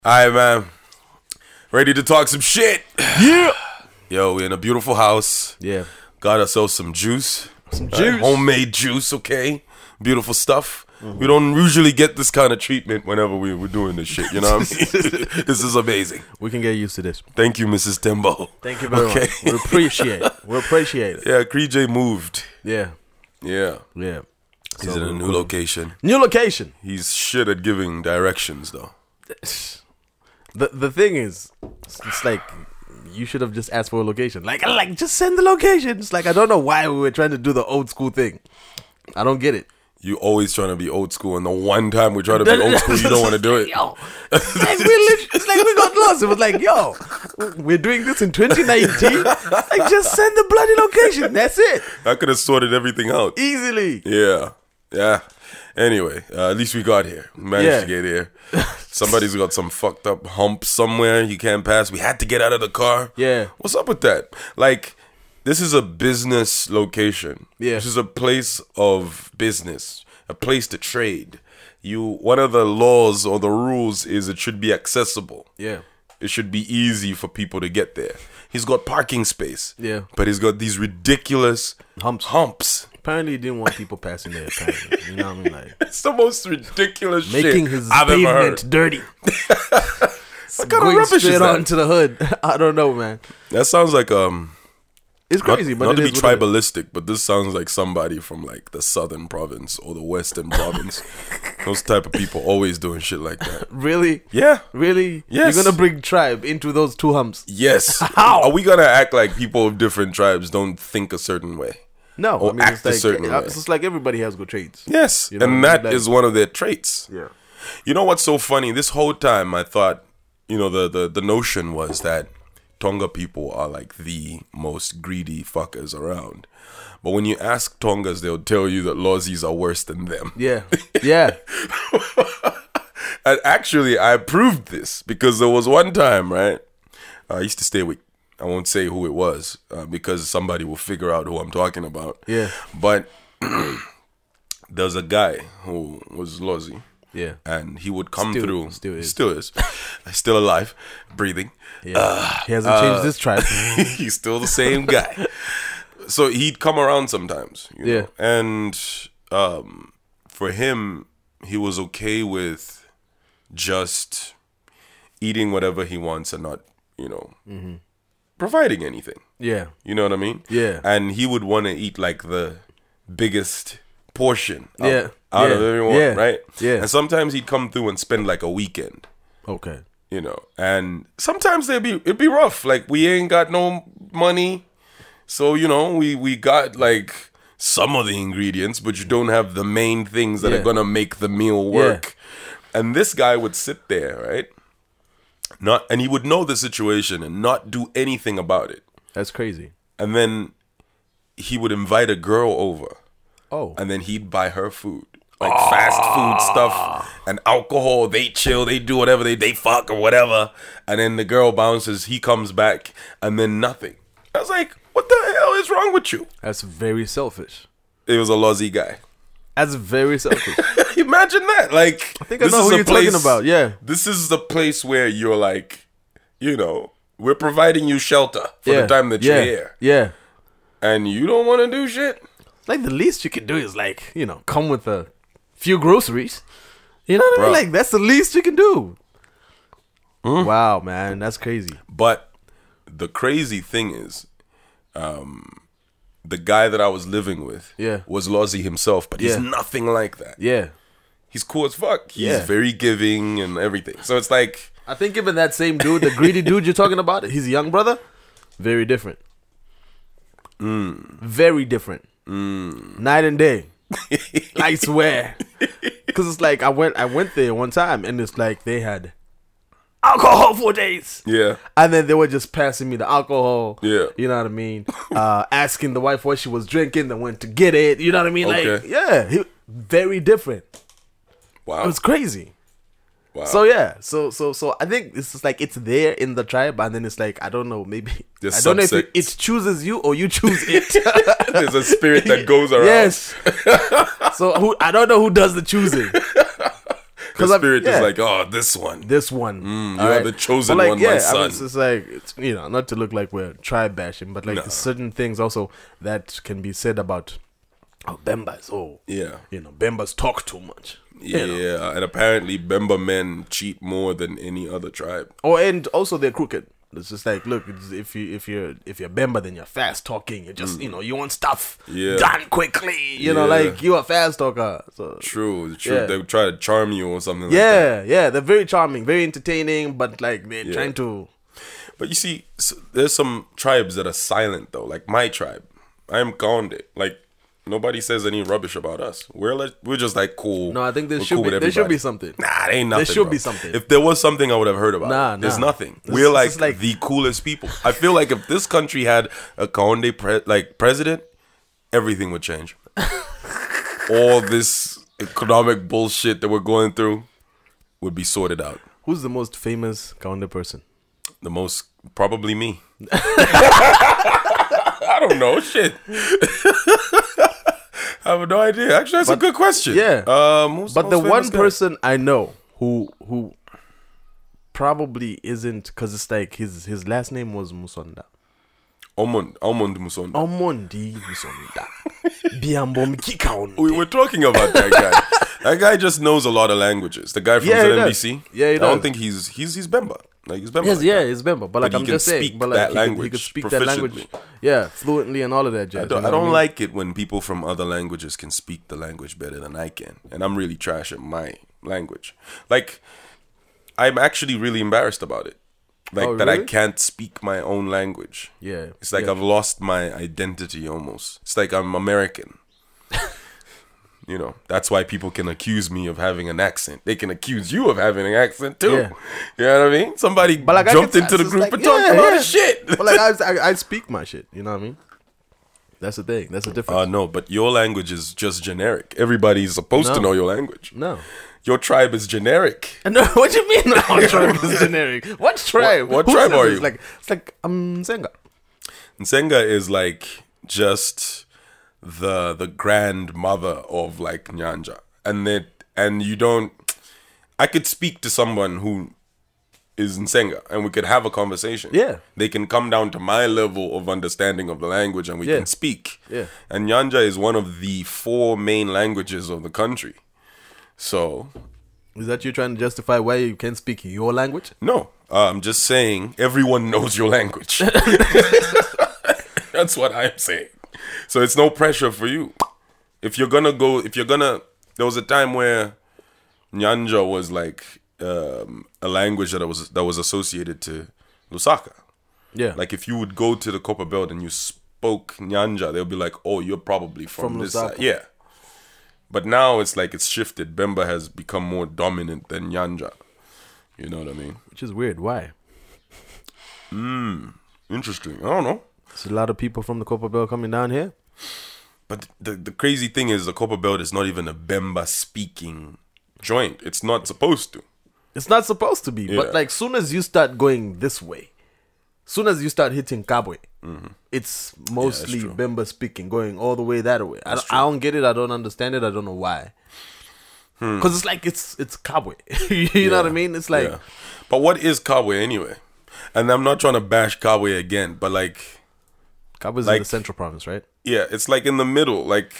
Alright, man. Ready to talk some shit? Yeah. Yo, we're in a beautiful house. Yeah. Got ourselves some juice. Some juice. Homemade juice, okay? Beautiful stuff. We don't usually get this kind of treatment whenever we're doing this shit, you know what I mean? This is amazing. We can get used to this. Thank you, Mrs. Timbo. Thank you very much. We appreciate it. We appreciate it. Yeah, Kree moved. Yeah. Yeah. Yeah. He's in a new location. New location. He's shit at giving directions, though. The thing is, it's like you should have just asked for a location. Like just send the location. It's like I don't know why we were trying to do the old school thing. I don't get it. You always trying to be old school, and the one time we try to be old school, you don't want to do it. Yo, it's like we got lost. It was like, yo, we're doing this in 2019. Like, just send the bloody location. That's it. I could have sorted everything out. Easily. Yeah. Anyway, at least we got here. We managed to get here. Somebody's got some fucked up hump somewhere you can't pass. We had to get out of the car. Yeah. What's up with that? Like, this is a business location. Yeah. This is a place of business, a place to trade. One of the laws or the rules is it should be accessible. Yeah. It should be easy for people to get there. He's got parking space. Yeah. But he's got these ridiculous humps. Apparently, he didn't want people passing there. Apparently. You know what I mean? Like, It's the most ridiculous shit making his I've ever heard. pavement dirty. What kind of Going rubbish is straight that? onto the hood. I don't know, man. That sounds like It's crazy, but not to it be is what it is. tribalistic, but this sounds like somebody from like the southern province or the western province. Those type of people always doing shit like that. Really? Yeah. Really? Yes. You're gonna bring tribe into those two humps? Yes. How? Are we gonna act like people of different tribes don't think a certain way? No. Or act a certain way. It's just like everybody has good traits. Yes. You know, and that like- is one of their traits. Yeah. You know what's so funny? This whole time I thought, the notion was that Tonga people are like the most greedy fuckers around. But when you ask Tongas, they'll tell you that Lozzies are worse than them. Yeah. Yeah. And actually, I proved this because there was one time, right? I used to stay with, I won't say who it was because somebody will figure out who I'm talking about. Yeah. But there's a guy who was Lozzie. Yeah. And he would come Still- through. still is. Still alive, breathing. Yeah. He hasn't changed this tribe. He's still the same guy. So he'd come around sometimes. You know? Yeah. And for him, he was okay with just eating whatever he wants and not, providing anything. Yeah. You know what I mean? Yeah. And he would want to eat like the biggest portion Yeah. out Yeah. of everyone, Yeah. right? Yeah. And sometimes he'd come through and spend like a weekend, Okay. and sometimes it'd be rough. Like we ain't got no money. So, we got like some of the ingredients, but you don't have the main things that Yeah. are going to make the meal work. And this guy would sit there, right? And he would know the situation and not do anything about it. That's crazy. And then he would invite a girl over. Oh. And then he'd buy her food. Like fast food stuff and alcohol. They chill, they do whatever, they fuck or whatever. And then the girl bounces, he comes back, and then nothing. I was like, what the hell is wrong with you? That's very selfish. It was a Lozzie guy. That's very selfish. Imagine that. Like, I think I know who you're talking about. Yeah. This is the place where you're like, we're providing you shelter for the time that you're here. Yeah. And you don't want to do shit? Like the least you can do is like, come with a few groceries. You know what I mean? Bruh. Like that's the least you can do. Wow, man, that's crazy. But the crazy thing is, the guy that I was living with was Lozzie himself, but he's nothing like that. Yeah. He's cool as fuck. He's very giving and everything. So it's like, I think even that same dude, the greedy dude you're talking about, his young brother, very different. Very different. Night and day. I swear. Because it's like I went there one time and it's like they had alcohol for days. yeah. And then they were just passing me the alcohol. Yeah. You know what I mean? Asking the wife what she was drinking, then went to get it. You know what I mean? Okay. Like, yeah. Very different. Wow. It was crazy. Wow. So yeah, so I think it's just like it's there in the tribe, and then it's like I don't know, maybe There's I don't know if subsects. it chooses you or you choose it. There's a spirit that goes around. Yes. So I don't know who does the choosing. The 'Cause spirit yeah. is like, oh, this one. This one, you are the chosen But, like, one, yeah, my I son. mean, it's like it's, not to look like we're tribe bashing, but like certain things also that can be said about Bembas. Yeah. Bembas talk too much. Yeah, and apparently Bemba men cheat more than any other tribe. And also they're crooked. It's just like, look, if you're Bemba, then you're fast talking. You're just you want stuff done quickly. Like you're a fast talker. So True. Yeah. They try to charm you or something like that. yeah, they're very charming, very entertaining, but like they're trying to. But you see, there's some tribes that are silent though. Like my tribe, I am Kaonde. Like nobody says any rubbish about us. We're just like cool. No, I think there We're should cool be with there should be everybody. something. Nah, there ain't nothing. There should bro. be something. If there was something, I would have heard about Nah, it. There's nah. nothing. This We're is like the coolest people. I feel like if this country had a Kaonde president, everything would change. All this economic bullshit that we're going through would be sorted out. Who's the most famous Kaonde person? The most, probably me. I don't know. Shit. I have no idea. Actually, that's a good question. Yeah. Who's But the most one famous guy? person I know who probably isn't, because it's like his last name was Musonda. Omond Musonda. Omondi Musonda. Biambo Mkikaon. We were talking about that guy. That guy just knows a lot of languages. The guy from Yeah, he ZNBC. does. Yeah, he I don't does. think he's Bemba. Like he's Bemba. Yes, like yeah, that. it's Bemba. But like he I'm can just saying, speak but like that he language could speak that language, proficiently. fluently and all of that jazz. I don't like it when people from other languages can speak the language better than I can. And I'm really trash at my language. Like, I'm actually really embarrassed about it. Like, that I really? can't speak my own language. Yeah, It's like yeah. I've lost my identity almost. It's like I'm American. That's why people can accuse me of having an accent. They can accuse you of having an accent too. Yeah. You know what I mean? Somebody But like jumped I into the it's group like, and talked about his shit. But like I speak my shit. You know what I mean? That's the thing. That's the difference. No, but your language is just generic. Everybody's supposed to No. know your language. No. Your tribe is generic. No, what do you mean? Our tribe is generic. What tribe? What Who tribe says are this? you? It's like Nsenga. Nsenga is like just the grandmother of like Nyanja. And you don't. I could speak to someone who is Nsenga and we could have a conversation. Yeah. They can come down to my level of understanding of the language and we Yeah. can speak. Yeah. And Nyanja is one of the 4 main languages of the country. So, Is that you trying to justify why you can't speak your language? no, I'm just saying everyone knows your language. That's what I'm saying. So it's no pressure for you. There was a time where Nyanja was like a language that was associated to Lusaka. Yeah. Like if you would go to the Copper Belt and you spoke Nyanja, they'll be like, "Oh, you're probably from this Lusaka. side." Yeah. But now it's like it's shifted. Bemba has become more dominant than Nyanja. You know what I mean? Which is weird. Why? Interesting. I don't know. There's a lot of people from the Copper Belt coming down here. But the crazy thing is the Copper Belt is not even a Bemba speaking joint. It's not supposed to. It's not supposed to be. Yeah. But like soon as you start going this way, soon as you start hitting Kabwe, it's mostly true. Bemba speaking, going all the way that way. I don't get it. I don't understand it. I don't know why. Because it's like it's Kabwe. you know what I mean? It's like Yeah. But what is Kabwe anyway? And I'm not trying to bash Kabwe again, but like, Kabwe's in like- the Central Province, right? yeah, it's like in the middle. Like,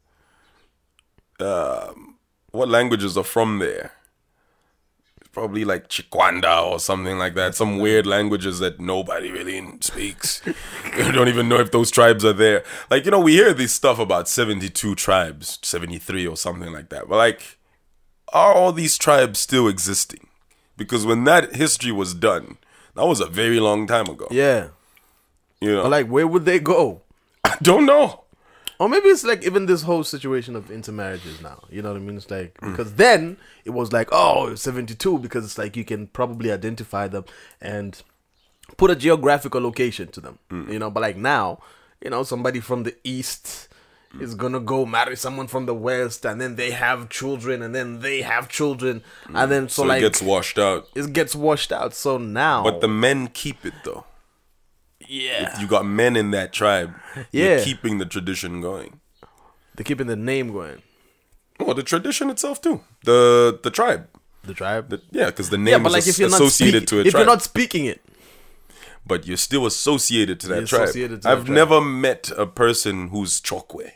what languages are from there? It's probably like Chikwanda or something like that. Some weird languages that nobody really speaks. You don't even know if those tribes are there. Like, we hear this stuff about 72 tribes, 73 or something like that. But like, are all these tribes still existing? Because when that history was done, that was a very long time ago. Yeah. But like, where would they go? I don't know. Or maybe it's like even this whole situation of intermarriages now. You know what I mean? It's like, because then it was like, oh, 72, because it's like you can probably identify them and put a geographical location to them. But like now, somebody from the east is gonna go marry someone from the west, and then they have children, and then they have children, and then so like it gets washed out. it gets washed out. So now, But the men keep it though. yeah, If you got men in that tribe, Yeah. you're keeping the tradition going. they're keeping the name going. Well, the tradition itself too. The tribe. The tribe. Yeah, because the Yeah, name but like is if you're not associated to a if tribe. you're not speaking it, But you're still associated to that You're tribe. associated to that I've tribe. never met a person who's Chokwe.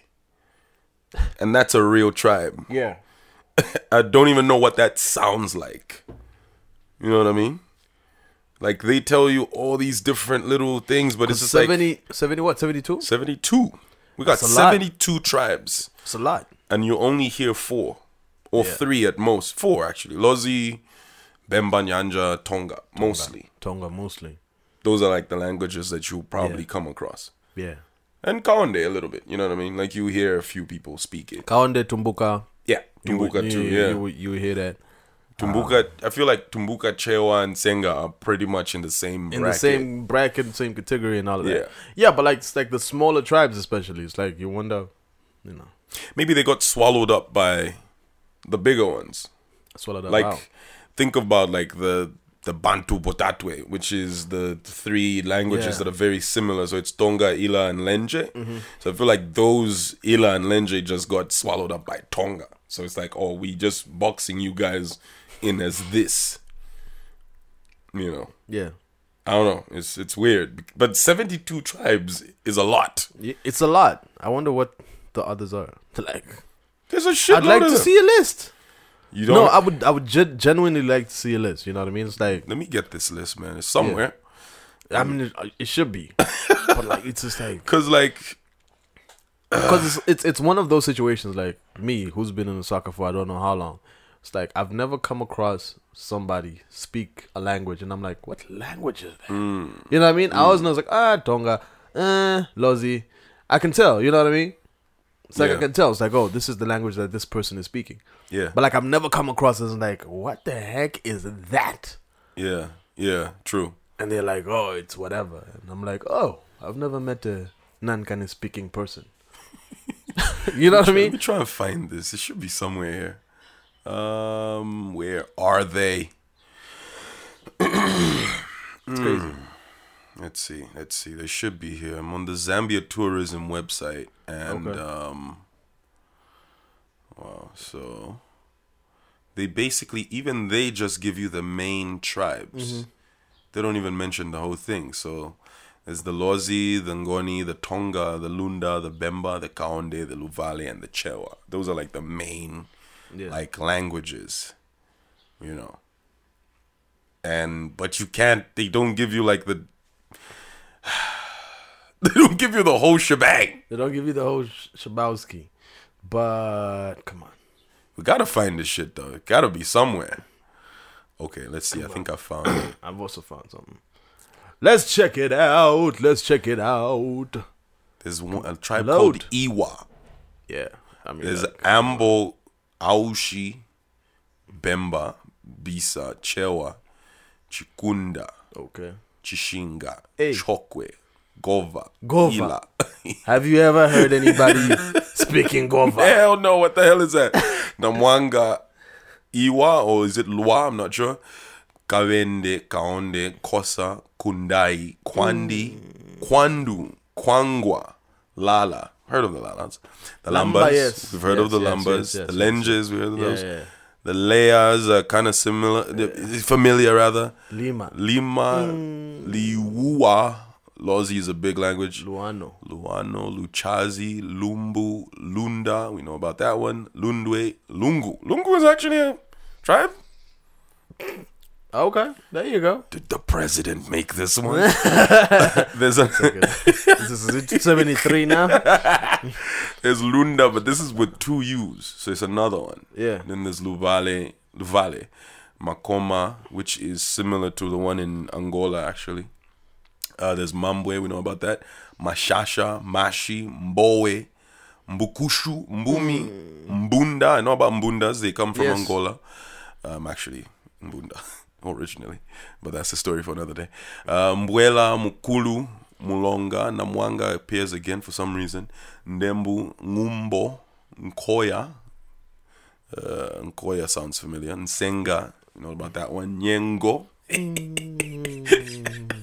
And that's a real tribe. yeah, I don't even know what that sounds like. You know what I mean? Like they tell you all these different little things, but it's just 70 what 72? 72. We got That's a lot. 72 tribes. It's a lot. And you only hear 4 or Yeah. 3 at most. 4 actually. Lozi, Bemba, Nyanja, Tonga, mostly. Tonga mostly. Those are like the languages that you probably Yeah. come across. Yeah. And Kaonde a little bit, you know what I mean? Like you hear a few people speak it. Kaonde, Tumbuka. Yeah, Tumbuka too, yeah. You hear that. Tumbuka, I feel like Tumbuka, Chewa, and Senga are pretty much in the same bracket. In the same bracket, same category and all of that. Yeah. Yeah, but like it's like the smaller tribes especially. It's like you wonder, you know. Maybe they got swallowed up by the bigger ones. Swallowed up. Like, Wow. think about like the Bantu Botatwe, which is the 3 languages Yeah. that are very similar. So it's Tonga, Ila, and Lenje. So I feel like those Ila and Lenje just got swallowed up by Tonga. So it's like, oh, we just boxing you guys in as this. You know, Yeah. I don't know. It's weird, but 72 tribes is a lot. It's a lot. I wonder what the others are. Like, There's a shitload I'd like of to them. see a list. You don't. No, I would genuinely like to see a list. You know what I mean? It's like, Let me get this list, man. It's somewhere. I mean, it should be, but like, it's just like Cause like, because it's one of those situations like me who's been in soccer for I don't know how long. It's like I've never come across somebody speak a language and I'm like, what language is that? You know what I mean? I always know it's like Tonga, Lozi. I can tell. You know what I mean? It's like Yeah. I can tell. It's like, oh, this is the language that this person is speaking. yeah, But like I've never come across this and like, what the heck is that? yeah, true. And they're like, oh, it's whatever. And I'm like, oh, I've never met a Nankani speaking person. You know what I Let mean? me try and find this. It should be somewhere here. Where are they? It's crazy. Let's see. They should be here. I'm on the Zambia tourism website, and Okay. wow. So they basically they just give you the main tribes. They don't even mention the whole thing. So there's the Lozi, the Ngoni, the Tonga, the Lunda, the Bemba, the Kaonde, the Luvale, and the Chewa. Those are like the main Yeah. like languages, you know. And but you can't. They don't give you like the. They don't give you the whole shebang. They don't give you the whole Shabowski. But come on. We gotta find this shit though. It gotta be somewhere. Okay, let's see. I think I found it. I've also found something. Let's check it out. Let's check it out. There's a tribe Load. called Iwa. Yeah. I mean, There's like, Ambo, Aushi, Bemba, Bisa, Chewa, Chikunda, okay. Chishinga, Hey. Chokwe, Gova, Gova. Ila. Have you ever heard anybody speaking Gova? Hell no, what the hell is that? Namwanga Iwa, or is it Lua? I'm not sure. Kawende, Kaonde, Kosa, Kundai, Kwandi, Kwandu, Kwangwa, Lala. Heard of the Lalas? The Lamba, Lambas. yes. We've heard Yes, of the yes, Lambas. yes, yes, the yes, Lenges, we heard of Yeah, those. yeah. The Leas are kind of similar, familiar rather. Lima. Lima, Liwua. Lozi is a big language. Luano. Luano, Luchazi, Lumbu, Lunda. We know about that one. Lundwe, Lungu. Lungu is actually a tribe. Okay. There you go. Did the president make this one? There's This is 73 now. there's Lunda, but this is with 2 U's, so it's another one. Yeah. Then there's Luvale, Makoma, which is similar to the one in Angola actually. There's Mambwe, we know about that. Mashasha, Mashi, Mbowe, Mbukushu, Mbumi, Mbunda. I know about Mbundas. They come from Yes. Angola. Actually, Mbunda originally, but that's a story for another day. Mbwela, Mukulu, Mulonga, Namwanga appears again for some reason. Ndembu, Ngumbo, Nkoya. Nkoya sounds familiar. Nsenga, you know about that one. Nyengo.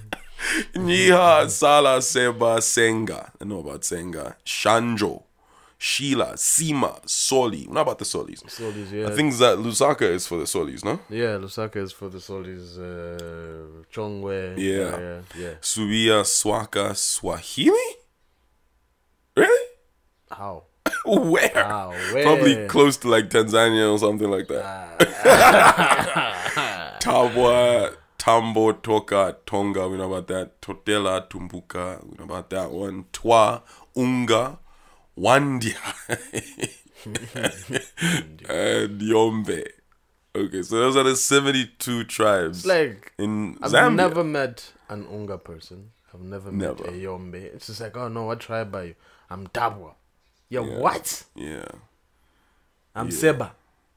Nyiha, Sala, Seba, Senga. I know about Senga. Shanjo. Sheila, Sima, Soli. Not about the Solis. Solis, yeah. I think that Lusaka is for the Solis, no? Yeah, Lusaka is for the Solis. Chongwe. Yeah. Yeah. Subia, Swaka, Swahili? Really? How? Where? Wow, where? Probably close to like Tanzania or something like that. Tabwa, Tambo, Toka, Tonga, we know about that. Totela, Tumbuka, we know about that one. Twa, Unga, Wandia, and Yombe. Okay, so those are the 72 tribes. It's like, in I've Zambia. never met an Unga person. I've never met Never. a Yombe. It's just like, oh no, what tribe are you? I'm Tabwa. Yo, Yeah. what? Yeah. I'm Seba.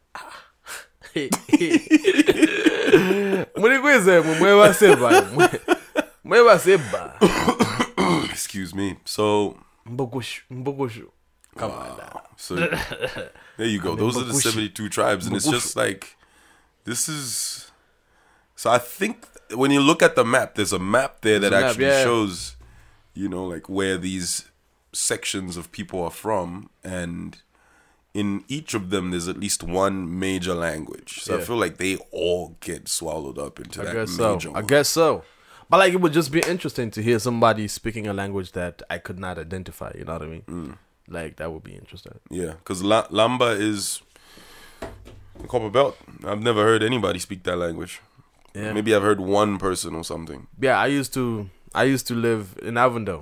Mwekweze mwewa Seba. Mwewa Seba. Excuse me. So, Mbogoshu. Come on now. so there you go. Those are the 72 tribes, and it's just like this is. So I think when you look at the map, there's a map there that There's a map, actually yeah. shows, like where these sections of people are from, and in each of them there's at least one major language. So I Yeah. feel like they all get swallowed up into that guess major so. I one. guess so. But like, it would just be interesting to hear somebody speaking a language that I could not identify. You know what I mean? Like, that would be interesting. Yeah, because Lamba is the Copper Belt. I've never heard anybody speak that language. Yeah. Maybe I've heard one person or something. Yeah, I used to live in Avondale,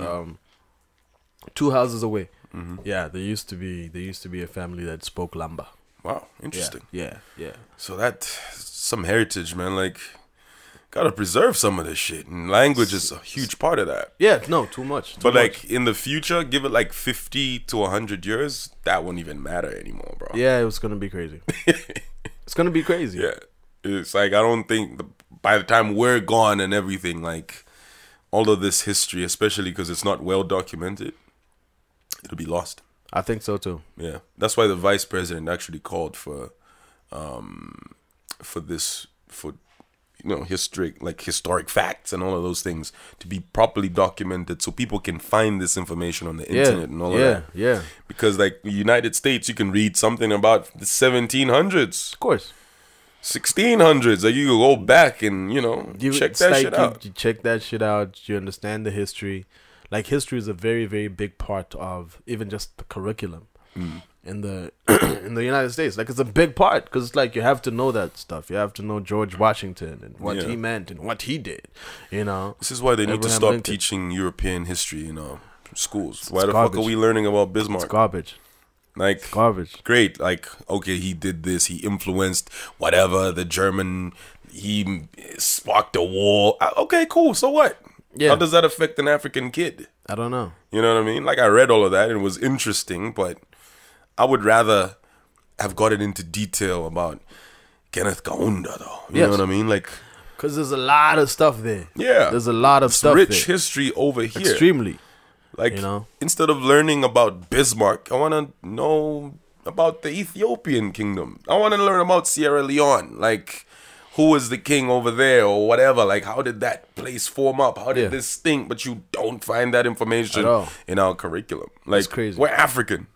2 houses away. Yeah, there used to be a family that spoke Lamba. Wow, interesting. Yeah. So that's some heritage, man. Like, gotta preserve some of this shit. And language is a huge part of that. Yeah, no, too much. But like in the future, give it like 50 to 100 years, that won't even matter anymore, bro. Yeah, it was gonna be crazy. It's gonna be crazy. Yeah. It's like, I don't think by the time we're gone and everything, like all of this history, especially because it's not well documented, it'll be lost. I think so too. Yeah. That's why the vice president actually called for historic facts and all of those things to be properly documented so people can find this information on the internet and all of that. Yeah. Because like the United States, you can read something about the 1700s, Of course. 1600s. Like you can go back and check It's that like shit out. You check that shit out. You understand the history. Like, history is a very, very big part of even just the curriculum in the in the United States. Like, it's a big part because it's like you have to know that stuff. You have to know George Washington and what he meant and what he did. This is why they need to Abraham stop Lincoln. teaching European history in schools. Why the garbage. fuck are we learning about Bismarck? It's garbage. Like, Garbage. great, like, okay, he did this, he influenced whatever, the German, he sparked a war. Okay, cool, so what? Yeah. How does that affect an African kid? I don't know. You know what I mean? Like, I read all of that and it was interesting, but I would rather have gotten into detail about Kenneth Kaunda, though. You know Yes. what I mean? Like, Because there's a lot of stuff there. yeah. There's a lot of It's stuff rich there. history over here. Extremely. Like, instead of learning about Bismarck, I want to know about the Ethiopian kingdom. I want to learn about Sierra Leone. Like, who was the king over there or whatever? Like, how did that place form up? How did this think? But you don't find that information At all. in our curriculum. Like, It's crazy. we're African.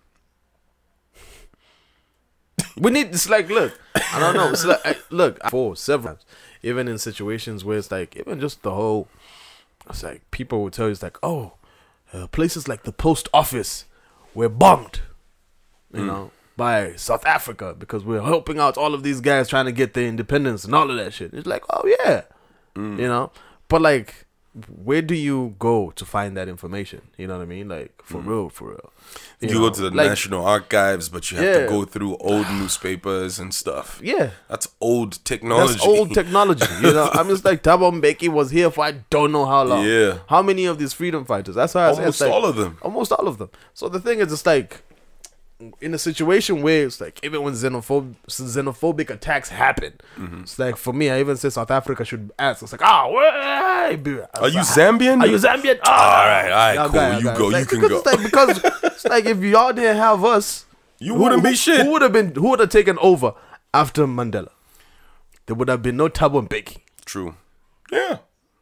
We need, it's like, look, I don't know. It's like, look, for several times, even in situations where it's like, even just the whole, it's like, people will tell you, it's like, oh, places like the post office were bombed, you know, by South Africa because we're helping out all of these guys trying to get their independence and all of that shit. It's like, oh yeah, you know, but like, where do you go to find that information? You know what I mean? Like, for real. You know, go to the like, National Archives, but you have to Yeah. go through old newspapers and stuff. Yeah. That's old technology. That's old technology, you know. I'm just like, Thabo Mbeki was here for I don't know how long. Yeah. How many of these freedom fighters? That's why I say Almost it's like, all of them. Almost all of them. So the thing is, it's like, in a situation where it's like, even when xenophobic attacks happen, it's like, for me, I even say South Africa should ask. It's like, Are you Zambian? Are you Zambian? All right, Yeah, cool. okay, You okay. go. It's You like, can because go. It's like, because it's like, if y'all didn't have us, You wouldn't be shit. Who would have taken over after Mandela? There would have been no Thabo Mbeki. True. Yeah.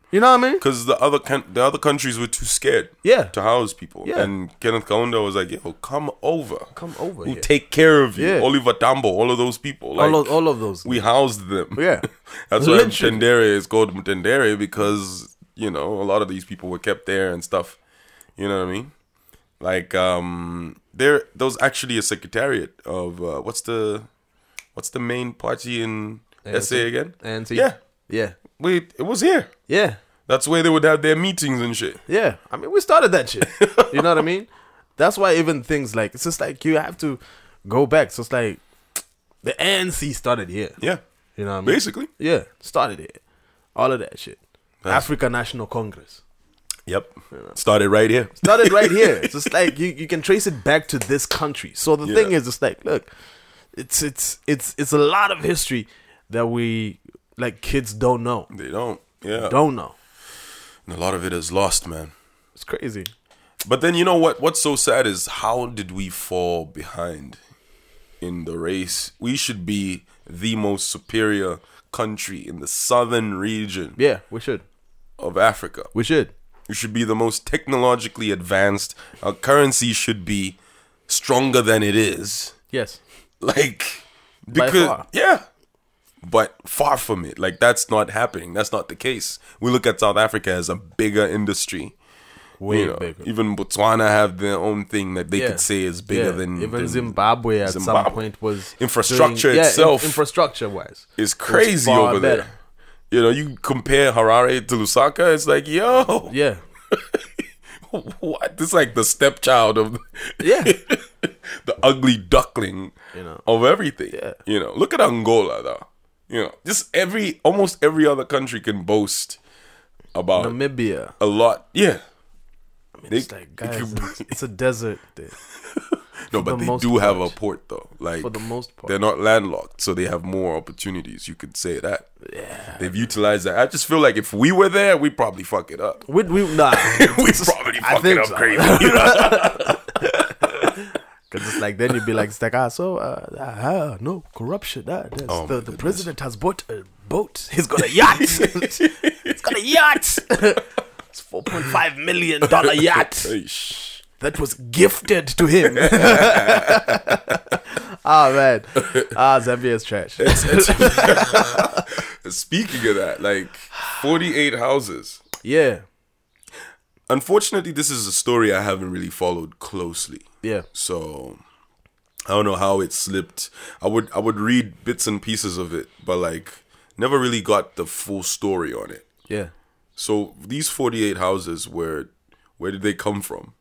You know what I mean? Because the other countries were too scared Yeah. to house people. Yeah. And Kenneth Kaunda was like, yo, come over. Come over We'll here. take care of you. Yeah. Oliver Tambo, all of those people. Like, all of those. we housed them. Yeah. That's why Literally. Mtendere is called Mtendere, because, you know, a lot of these people were kept there and stuff. You know what I mean? Like, there was actually a secretariat of, what's the main party in SA again? ANC. Yeah. Yeah. Wait, it was here. Yeah. That's where they would have their meetings and shit. Yeah. I mean, we started that shit. You know what I mean? That's why even things like, it's just like you have to go back. So it's like the ANC started here. Yeah. You know what I mean? Basically. Yeah. Started here. All of that shit. That's- African National Congress. Yep. Started right here. Started right here. It's just like you can trace it back to this country. So the thing is, it's like, look, it's a lot of history that we, like, kids don't know. They don't. Yeah. Don't know. And a lot of it is lost, man. It's crazy. But then you know what? What's so sad is how did we fall behind in the race? We should be the most superior country in the southern region Yeah, we should. of Africa. We should. We should be the most technologically advanced. Our currency should be stronger than it is. Yes. Like, By because far. yeah, but far from it. Like, that's not happening. That's not the case. We look at South Africa as a bigger industry. Way You know, bigger. even Botswana have their own thing that they Yeah. could say is bigger Yeah. than even than Zimbabwe at some Zimbabwe. point was Infrastructure doing, itself infrastructure wise, is crazy far over better. there. You know, you compare Harare to Lusaka, it's like, yo, Yeah. what? This is like the stepchild of Yeah. the ugly duckling, You know. of everything. Yeah. You know, look at Angola though. You know, just almost every other country can boast about Namibia. a lot. Yeah. I mean, They- it's like, guys, could- it's a desert there. No, but the they most do have a part. port though. Like, For the most part. they're not landlocked, so they have more opportunities. You could say that. Yeah. They've utilized that. I just feel like if we were there, we'd probably fuck it up. We nah. We'd probably I fuck think it up so. crazy. Because it's like, then you'd be like, it's like, no, corruption. Oh, my the goodness. president has bought a boat. He's got a yacht. He's got a yacht. It's $4.5 million yacht Eish. that was gifted to him. Ah, man. Zambia is trash. Speaking of that, like 48 houses. Yeah. Unfortunately, this is a story I haven't really followed closely. Yeah. So I don't know how it slipped. I would read bits and pieces of it, but like never really got the full story on it. Yeah. So these 48 houses, where did they come from?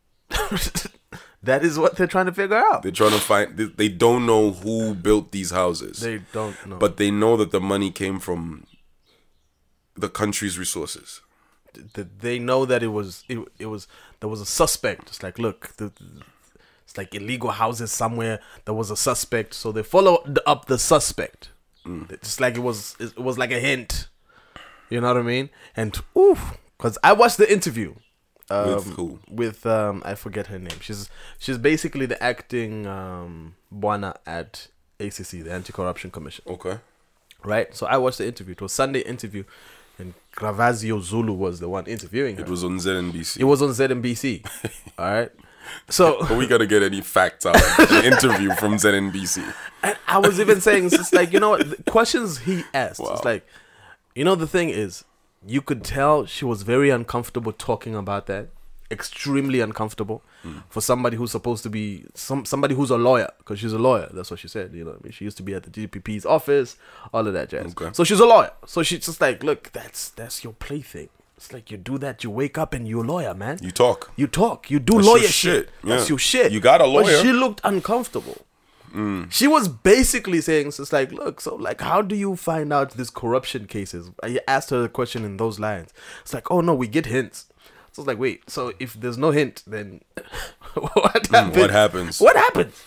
That is what they're trying to figure out. They're trying to find. They don't know who built these houses. They don't know. But they know that the money came from the country's resources. They know that it was there was a suspect. It's like, look, it's like illegal houses somewhere. There was a suspect, so they followed up the suspect. Just like it was like a hint. You know what I mean? And because I watched the interview With who? with I forget her name. She's basically the acting Bwana at ACC, the Anti-Corruption Commission. Okay. Right? So I watched the interview. It was Sunday interview, and Gravazio Zulu was the one interviewing her. It was on ZNBC. It was on ZNBC. All right. So Are we gonna get any facts out of the interview from ZNBC? and I was even saying, it's like, you know what? The questions he asked. Wow. It's like, you know, the thing is, you could tell she was very uncomfortable talking about that. Extremely uncomfortable for somebody who's supposed to be somebody who's a lawyer, because she's a lawyer. That's what she said. You know what I mean? She used to be at the DPP's office, all of that jazz. Okay. So she's a lawyer. So she's just like, look, that's your plaything. It's like, you do that, you wake up and you're a lawyer, man. You talk. You talk. You do That's lawyer your shit. shit. That's Yeah. your shit. You got a lawyer. But she looked uncomfortable. She was basically saying, so it's like, look, so like, how do you find out these corruption cases? I asked her a question in those lines. It's like, oh no, we get hints. So it's like, wait, so if there's no hint, then what happens? What happens? What happens?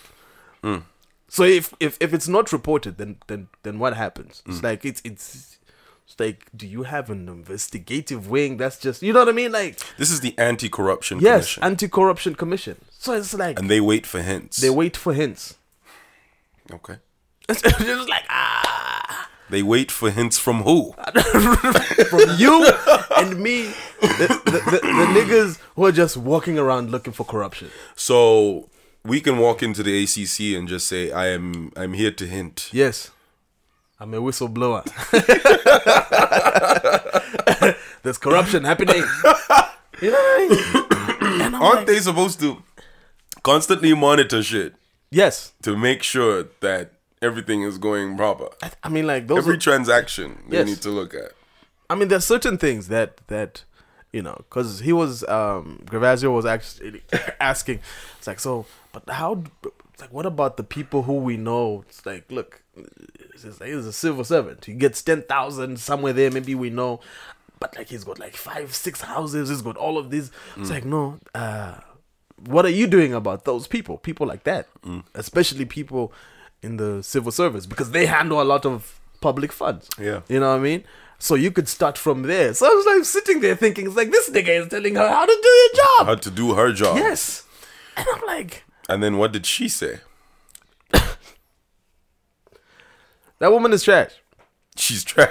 So if it's not reported, then what happens? It's like it's like, do you have an investigative wing? That's just, you know what I mean? Like, This is the Anti-Corruption yes, Commission. Anti-Corruption Commission. So it's like, And they wait for hints. they wait for hints. Okay. It's just like, They wait for hints from who? From you and me, the niggas who are just walking around looking for corruption. So we can walk into the ACC and just say, I'm here to hint. Yes. I'm a whistleblower. There's corruption happening. You know what I mean? And Aren't they supposed to constantly monitor shit Yes. to make sure that everything is going proper? I mean, like, those Every are, transaction they Yes. need to look at. I mean, there's certain things that you know, because he was Gravazio was actually asking. It's like, so, but how? It's like, what about the people who we know? It's like, look, he's a civil servant. He gets 10,000 somewhere there. Maybe we know, but like he's got like 5-6 houses. He's got all of these. It's like, no. What are you doing about those people? People like that, especially people in the civil service, because they handle a lot of public funds. Yeah. You know what I mean? So you could start from there. So I was like sitting there thinking, it's like, this nigga is telling her how to do your job. How to do her job. Yes. And I'm like, And then what did she say? that woman is trash. She's trash.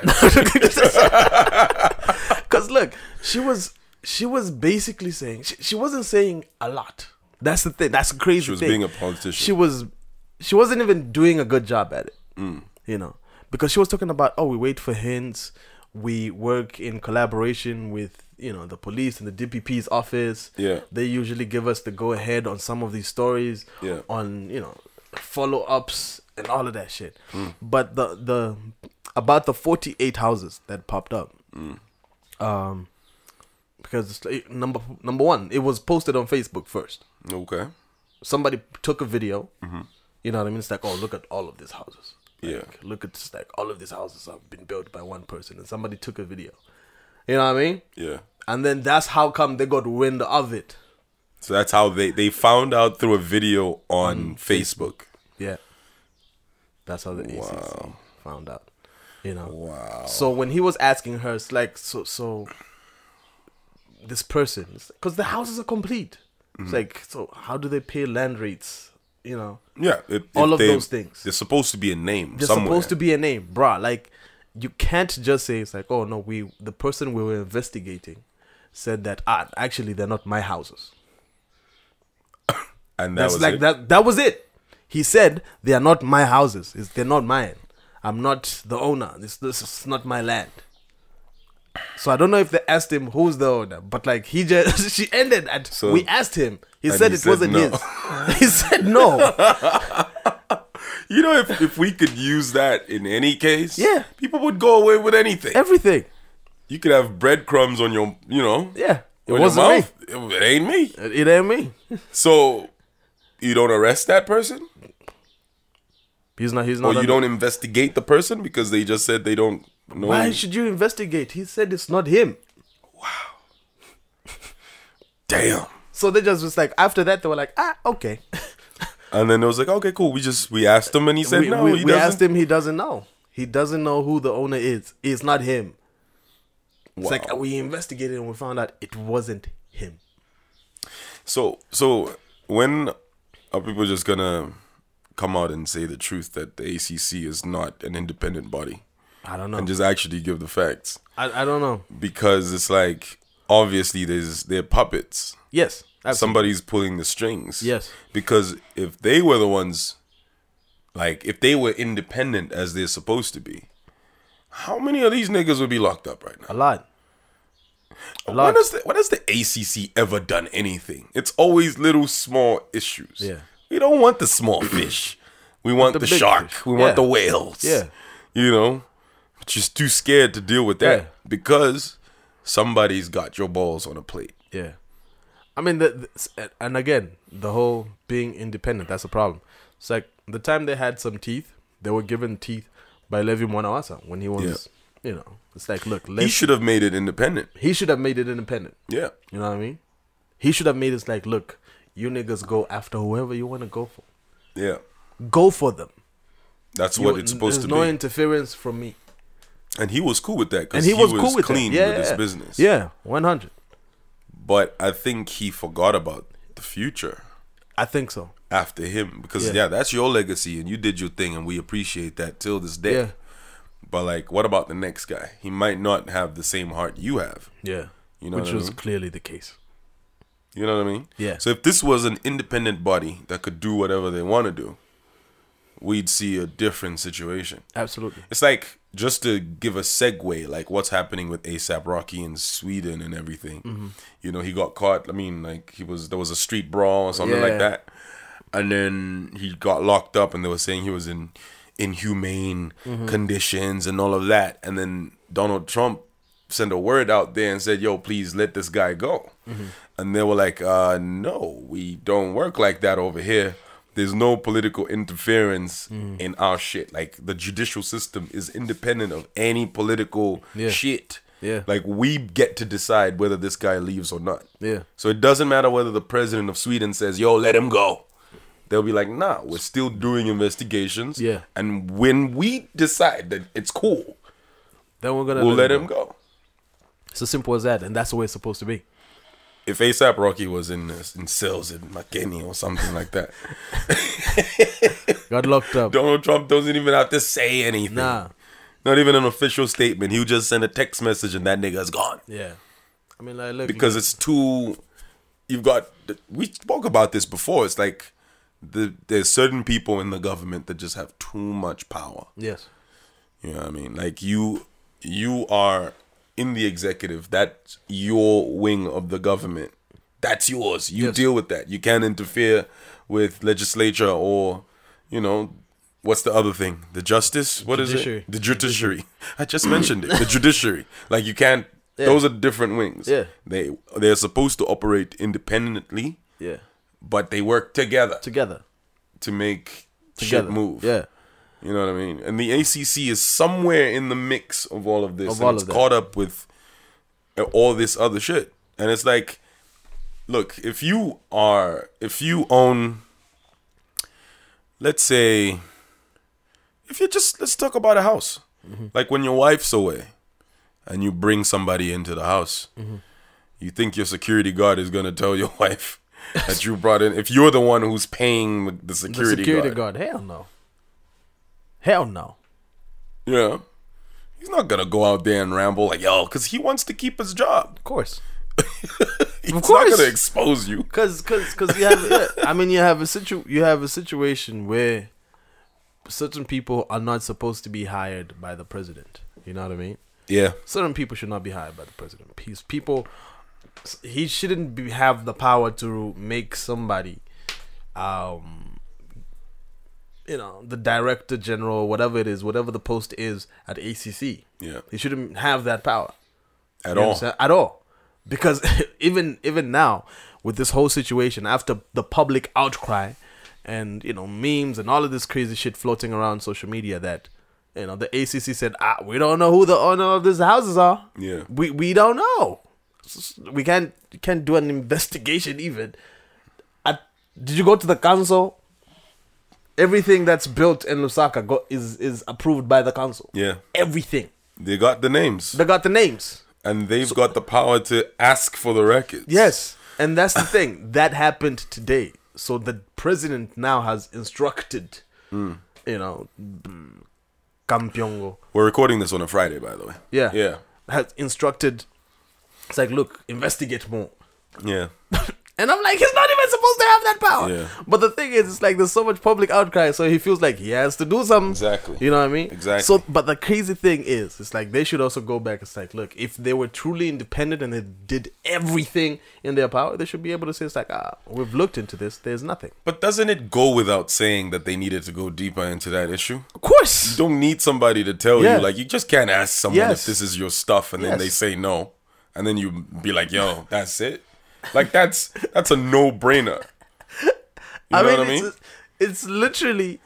Because look, she was basically saying, she wasn't saying a lot. That's the thing. That's the crazy She was thing. being a politician. She wasn't even doing a good job at it. You know, because she was talking about, oh, we wait for hints. We work in collaboration with, you know, the police and the DPP's office. Yeah. They usually give us the go ahead on some of these stories. Yeah. On, you know, follow ups and all of that shit. But the about the 48 houses that popped up. Because it's like, number one, it was posted on Facebook first. Okay. Somebody took a video. You know what I mean? It's like, oh, look at all of these houses. Like, Yeah. Look at this, like, all of these houses have been built by one person, and somebody took a video. You know what I mean? Yeah. And then that's how come they got wind of it. So that's how they found out through a video on Facebook. Yeah. That's how the ACC found out. You know? Wow. So when he was asking her, it's like, so this person, because the houses are complete. It's like, so how do they pay land rates? You know? Yeah. All of those things. There's supposed to be a name There's somewhere. supposed to be a name, bruh. Like, you can't just say, it's like, oh no, the person we were investigating said that actually they're not my houses. And that That's was like it. that was it. He said they are not my houses. They're not mine. I'm not the owner. This is not my land. So I don't know if they asked him who's the owner, but like she ended at So- we asked him. He and said he it said wasn't no. his. He said no. You know, if we could use that in any case, Yeah. people would go away with anything. Everything. You could have breadcrumbs on your, Yeah. It on your wasn't me. mouth. It ain't me. It ain't me. So you don't arrest that person, He's not or you under- don't investigate the person because they just said they don't know. Why should you investigate? He said it's not him. Damn. So they just was like, after that, they were like, okay. And then it was like, okay, cool. We asked him, and he said no. we He doesn't. asked him, he doesn't know. He doesn't know who the owner is. It's not him. It's Wow. like we investigated and we found out it wasn't him. So when are people just gonna come out and say the truth that the ACC is not an independent body I don't know. and just actually give the facts? I don't know. Because it's like obviously they're puppets. Yes. Absolutely. Somebody's pulling the strings. Yes. Because if they were the ones, like if they were independent as they're supposed to be, how many of these niggas would be locked up right now? A lot. When has the ACC ever done anything? It's always little small issues. Yeah. We don't want the small fish. We want the big shark. fish. We want Yeah. the whales. Yeah. You know? Just too scared to deal with that Yeah. because somebody's got your balls on a plate. Yeah. I mean, and again, the whole being independent, that's a problem. It's like the time they had some teeth, they were given teeth by Levi Mwanawasa when he was, you know, it's like, look, He should have made it independent. he should have made it independent. Yeah. You know what I mean? He should have made it like, look, you niggas go after whoever you want to go for. Yeah. Go for them. That's what it's supposed to There's no be. interference from me. And he was cool with that because And he was cool with clean that. Yeah, with his yeah. business. Yeah, 100. But I think he forgot about the future I think so. after him because Yeah. that's your legacy and you did your thing and we appreciate that till this day. Yeah. But like, what about the next guy? He might not have the same heart you have. Yeah. You know Which what I was mean? clearly the case. You know what I mean? Yeah. So if this was an independent body that could do whatever they want to do, we'd see a different situation. Absolutely. It's like, just to give a segue, like what's happening with ASAP Rocky in Sweden and everything. Mm-hmm. You know, he got caught. I mean, like there was a street brawl or something like that, and then he got locked up, and they were saying he was in inhumane conditions and all of that. And then Donald Trump sent a word out there and said, "Yo, please let this guy go." And they were like, "No, we don't work like that over here. There's no political interference in our shit. Like, the judicial system is independent of any political shit. Yeah. Like, we get to decide whether this guy leaves or not. Yeah. So it doesn't matter whether the president of Sweden says, 'Yo, let him go.' They'll be like, 'Nah, we're still doing investigations. Yeah. And when we decide that it's cool, Then we'll let him go.'" It's as simple as that, and that's the way it's supposed to be. If ASAP Rocky was in cells in McKinney or something like that, Got locked up. Donald Trump doesn't even have to say anything. Nah. Not even an official statement. He'll just send a text message and that nigga's gone. Yeah. I mean, like, look. Because it's too... We spoke about this before. It's like there's certain people in the government that just have too much power. Yes. You know what I mean? Like, you are in the executive. That's your wing of the government. That's yours. You deal with that. You can't interfere with legislature or, you know, what's the other thing? The justice? What is it? The judiciary. I just mentioned it. The judiciary. Like, you can't... Those are different wings. Yeah. They're supposed to operate independently. Yeah. But they work together to make shit move. Yeah. You know what I mean? And the ACC is somewhere in the mix of all of this. Of It's caught up with all this other shit. And it's like, look, if you own, let's say, let's talk about a house. Like when your wife's away and you bring somebody into the house, you think your security guard is going to tell your wife that you brought in, if you're the one who's paying the security guard. Hell no. Hell no. Yeah. He's not going to go out there and ramble like, yo, because he wants to keep his job. Of course. He's not going to expose you. Because you have, I mean, you have a situation where certain people are not supposed to be hired by the president. You know what I mean? Yeah. Certain people should not be hired by the president. He shouldn't have the power to make somebody, the director general, whatever it is, whatever the post is at ACC. Yeah. He shouldn't have that power. At all. At all. Because even now, with this whole situation, after the public outcry and, memes and all of this crazy shit floating around social media that, the ACC said, we don't know who the owner of these houses are. Yeah. We don't know. We can't do an investigation even. Did you go to the council? Everything that's built in Lusaka is approved by the council. Yeah. Everything. They got the names. They got the names. And they've got the power to ask for the records. Yes. And that's the thing. That happened today. So the president now has instructed, Kampyongo. We're recording this on a Friday, by the way. Yeah. Yeah. Has instructed. It's like, look, investigate more. Yeah. And I'm like, he's not even supposed to have that power. Yeah. But the thing is, it's like there's so much public outcry, so he feels like he has to do something. Exactly. You know what I mean? Exactly. So, but the crazy thing is, it's like they should also go back. It's like, look, if they were truly independent and they did everything in their power, they should be able to say, it's like, we've looked into this. There's nothing. But doesn't it go without saying that they needed to go deeper into that issue? Of course. You don't need somebody to tell you. Like, you just can't ask someone if this is your stuff and then they say no. And then you be like, yo, that's it. Like, that's a no-brainer. You know what I mean? It's literally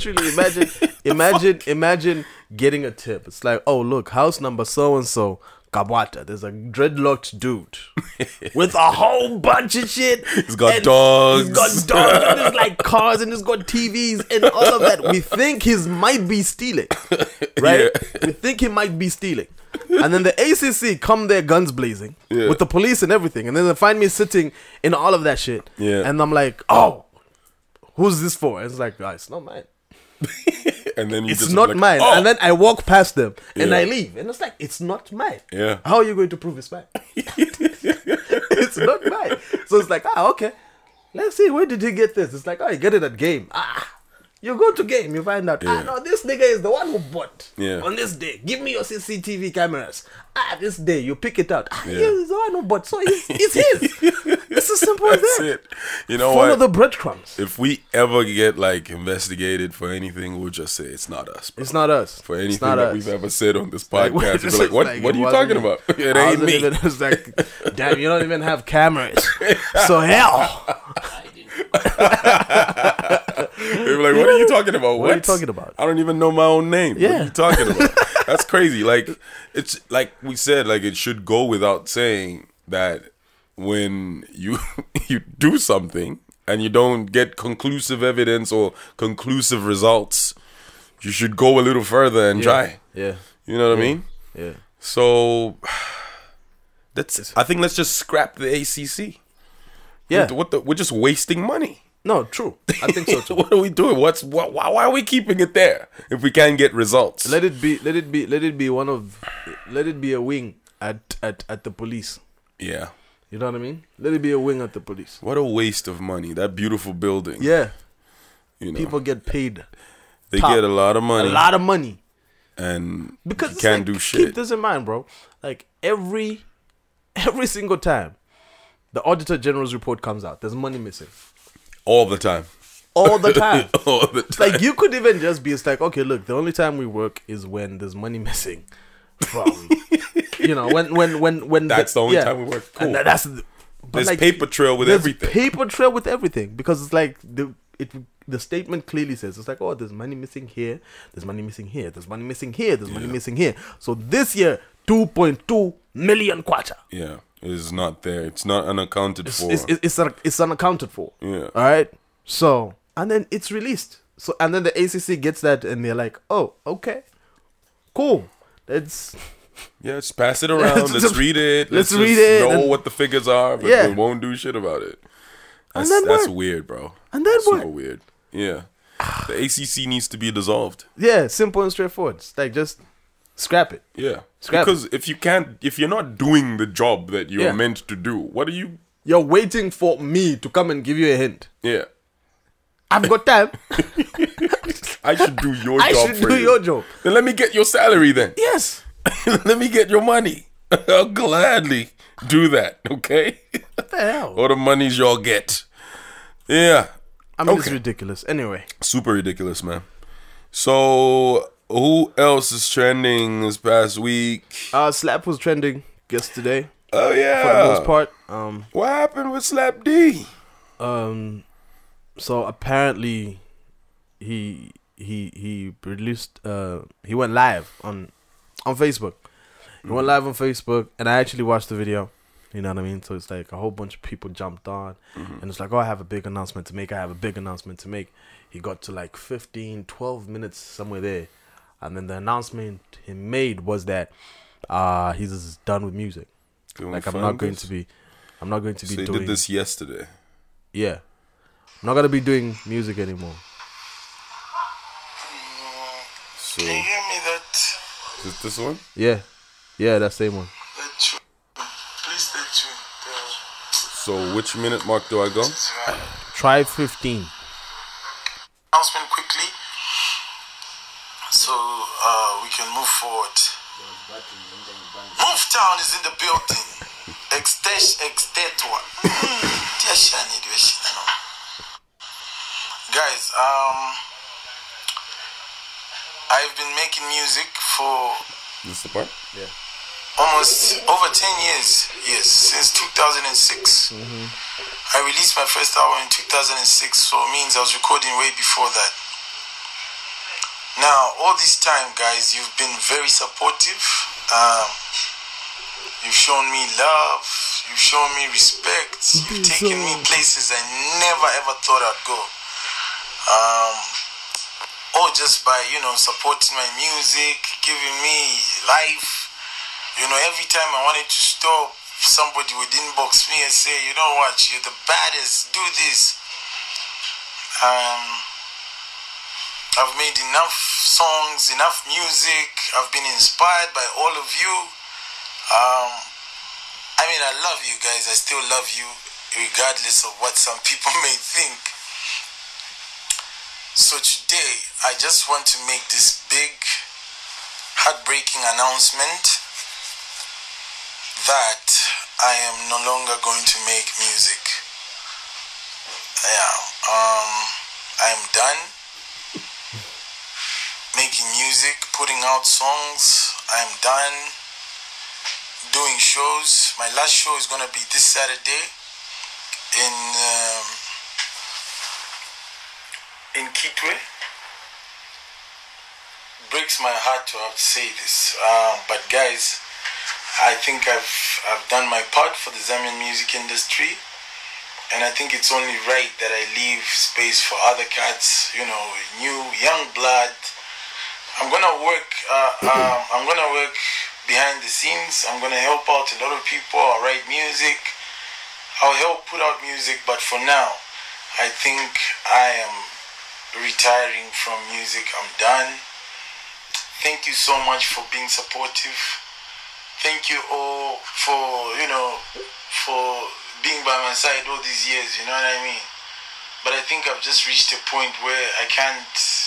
imagine getting a tip. It's like, oh, look, house number so-and-so, Kabwata. There's a dreadlocked dude with a whole bunch of shit. He's got dogs. He's got dogs. And there's like cars and he's got TVs and all of that. We think he might be stealing. Right? Yeah. We think he might be stealing. And then the ACC come there guns blazing with the police and everything. And then they find me sitting in all of that shit. Yeah. And I'm like, oh, who's this for? And it's like, it's not mine. And then you it's just not like, mine. oh. And then I walk past them and Yeah. I leave. And it's like, it's not mine. Yeah. How are you going to prove it's mine? It's not mine. So it's like, okay. Let's see, where did he get this? It's like, oh, you get it at game. You go to game, you find out, no, this nigga is the one who bought on this day. Give me your CCTV cameras. This day, you pick it out. He's the one who bought, so it's his. It's as simple as That's that. it. You know Follow what? the breadcrumbs. If we ever get like investigated for anything, we'll just say it's not us, bro. It's not us. For It's anything not that us. we've ever said on this Like, podcast, it's we're like, just what? like, What are it you wasn't talking me. about? It I ain't wasn't me. even- it was like, damn, you don't even have cameras. So hell. They were like, what are you talking about? What are you talking about? I don't even know my own name. What Yeah. are you talking about? That's crazy. Like, it's like we said, like it should go without saying that when you you do something and you don't get conclusive evidence or conclusive results, you should go a little further and try. Yeah. You know what I mean? Yeah. So I think let's just scrap the ACC. Yeah. We're just wasting money. No, true. I think so too. What are we doing? Why are we keeping it there if we can't get results? Let it be a wing at the police. Yeah. You know what I mean? Let it be a wing at the police. What a waste of money. That beautiful building. Yeah. You know, People get paid they top. get a lot of money. a lot of money. And Because you it's can't like, do shit. Keep this in mind, bro. Like every single time the Auditor General's report comes out, there's money missing. All the time. All the time. All the time. Like you could even just be, it's like, okay, look, the only time we work is when there's money missing from, you know, when That's the only time we work. Cool. And that's but There's like, paper trail with there's everything. paper trail with everything, because it's like the statement clearly says, it's like, oh, there's money missing here, there's money missing here, there's money missing here, there's money missing here. So this year, 2.2 million kwacha. Yeah. It's not there. It's not unaccounted for. It's unaccounted for. Yeah. All right. So, and then it's released. So, and then the ACC gets that, and they're like, "Oh, okay, cool. Let's Yeah, let's pass it around. Let's read it. let's just read it know and- what the figures are, but Yeah. we won't do shit about it. That's, then that's what? weird, bro. And then That's what? super weird. Yeah. The ACC needs to be dissolved. yeah, simple and straightforward. It's like just scrap it. Yeah. Scrap Because if you're not doing the job that you're Yeah. meant to do, what are you? You're waiting for me to come and give you a hint. Yeah. I've got time. I should do your I job should for do you. your job. Then let me get your salary then. Yes. Let me get your money. I'll gladly do that, okay? What the hell? All the monies y'all get. Yeah. I mean, it's Okay. ridiculous. Anyway, Super ridiculous, man. So, who else is trending this past week? Slap was trending yesterday Oh, for the yeah. most part. What happened with Slap D? So apparently, he released. He went live on Facebook. He went live on Facebook, and I actually watched the video. You know what I mean? So it's like a whole bunch of people jumped on, and it's like, oh, I have a big announcement to make. I have a big announcement to make. He got to like 15, 12 minutes somewhere there, and then the announcement he made was that he's done with music. Like I'm not going to be So they doing did this yesterday. Yeah. I'm not gonna be doing music anymore. So, Can you hear me that? is it this one? Yeah. Yeah, that same one. That tune. Please that tune. So, which minute mark do I go? Try 15. Announcement quickly, so we can move forward. Move Town is in the building. Extetua. Guys, I've been making music for This the part? almost over 10 years. Yes, since 2006. I released my first album in 2006, so it means I was recording way before that. Now, all this time, guys, you've been very supportive. You've shown me love. You've shown me respect. You've taken me places I never ever thought I'd go. All just by, supporting my music, giving me life. Every time I wanted to stop, somebody would inbox me and say, you know what, you're the baddest, do this. I've made enough songs, enough music. I've been inspired by all of you. I mean, I love you guys. I still love you, regardless of what some people may think. So today, I just want to make this big, heartbreaking announcement that I am no longer going to make music. I am done making music, putting out songs. I am done doing shows. My last show is gonna be this Saturday in Kitwe. Breaks my heart to have to say this, but guys, I think I've done my part for the Zambian music industry, and I think it's only right that I leave space for other cats, you know, new young blood. I'm gonna work. I'm gonna work behind the scenes. I'm gonna help out a lot of people. I'll write music. I'll help put out music. But for now, I think I am retiring from music. I'm done. Thank you so much for being supportive. Thank you all for being by my side all these years. You know what I mean? But I think I've just reached a point where I can't.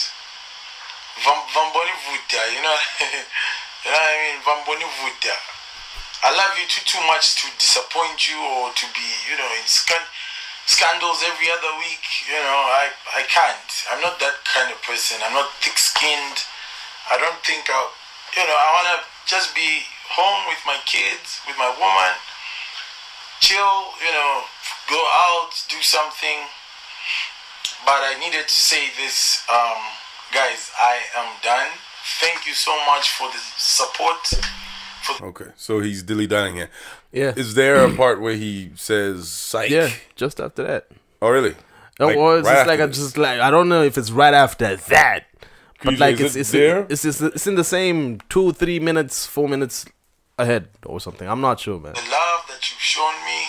Vamboni Vuta, you know, you know what I mean? Vamboni Vuta. I love you too much to disappoint you or to be, you know, in scandals every other week. You know, I can't. I'm not that kind of person. I'm not thick-skinned. I don't think I want to just be home with my kids, with my woman, chill, you know, go out, do something. But I needed to say this. Guys, I am done. Thank you so much for the support. Okay, so he's dilly-dallying here. Yeah. Is there a part where he says psych? Yeah, just after that. Oh, really? Or it's right just like after this? I don't know if it's right after that. But Is like it it's there? it's in the same 2, 3 minutes, 4 minutes ahead or something. I'm not sure, man. The love that you've shown me.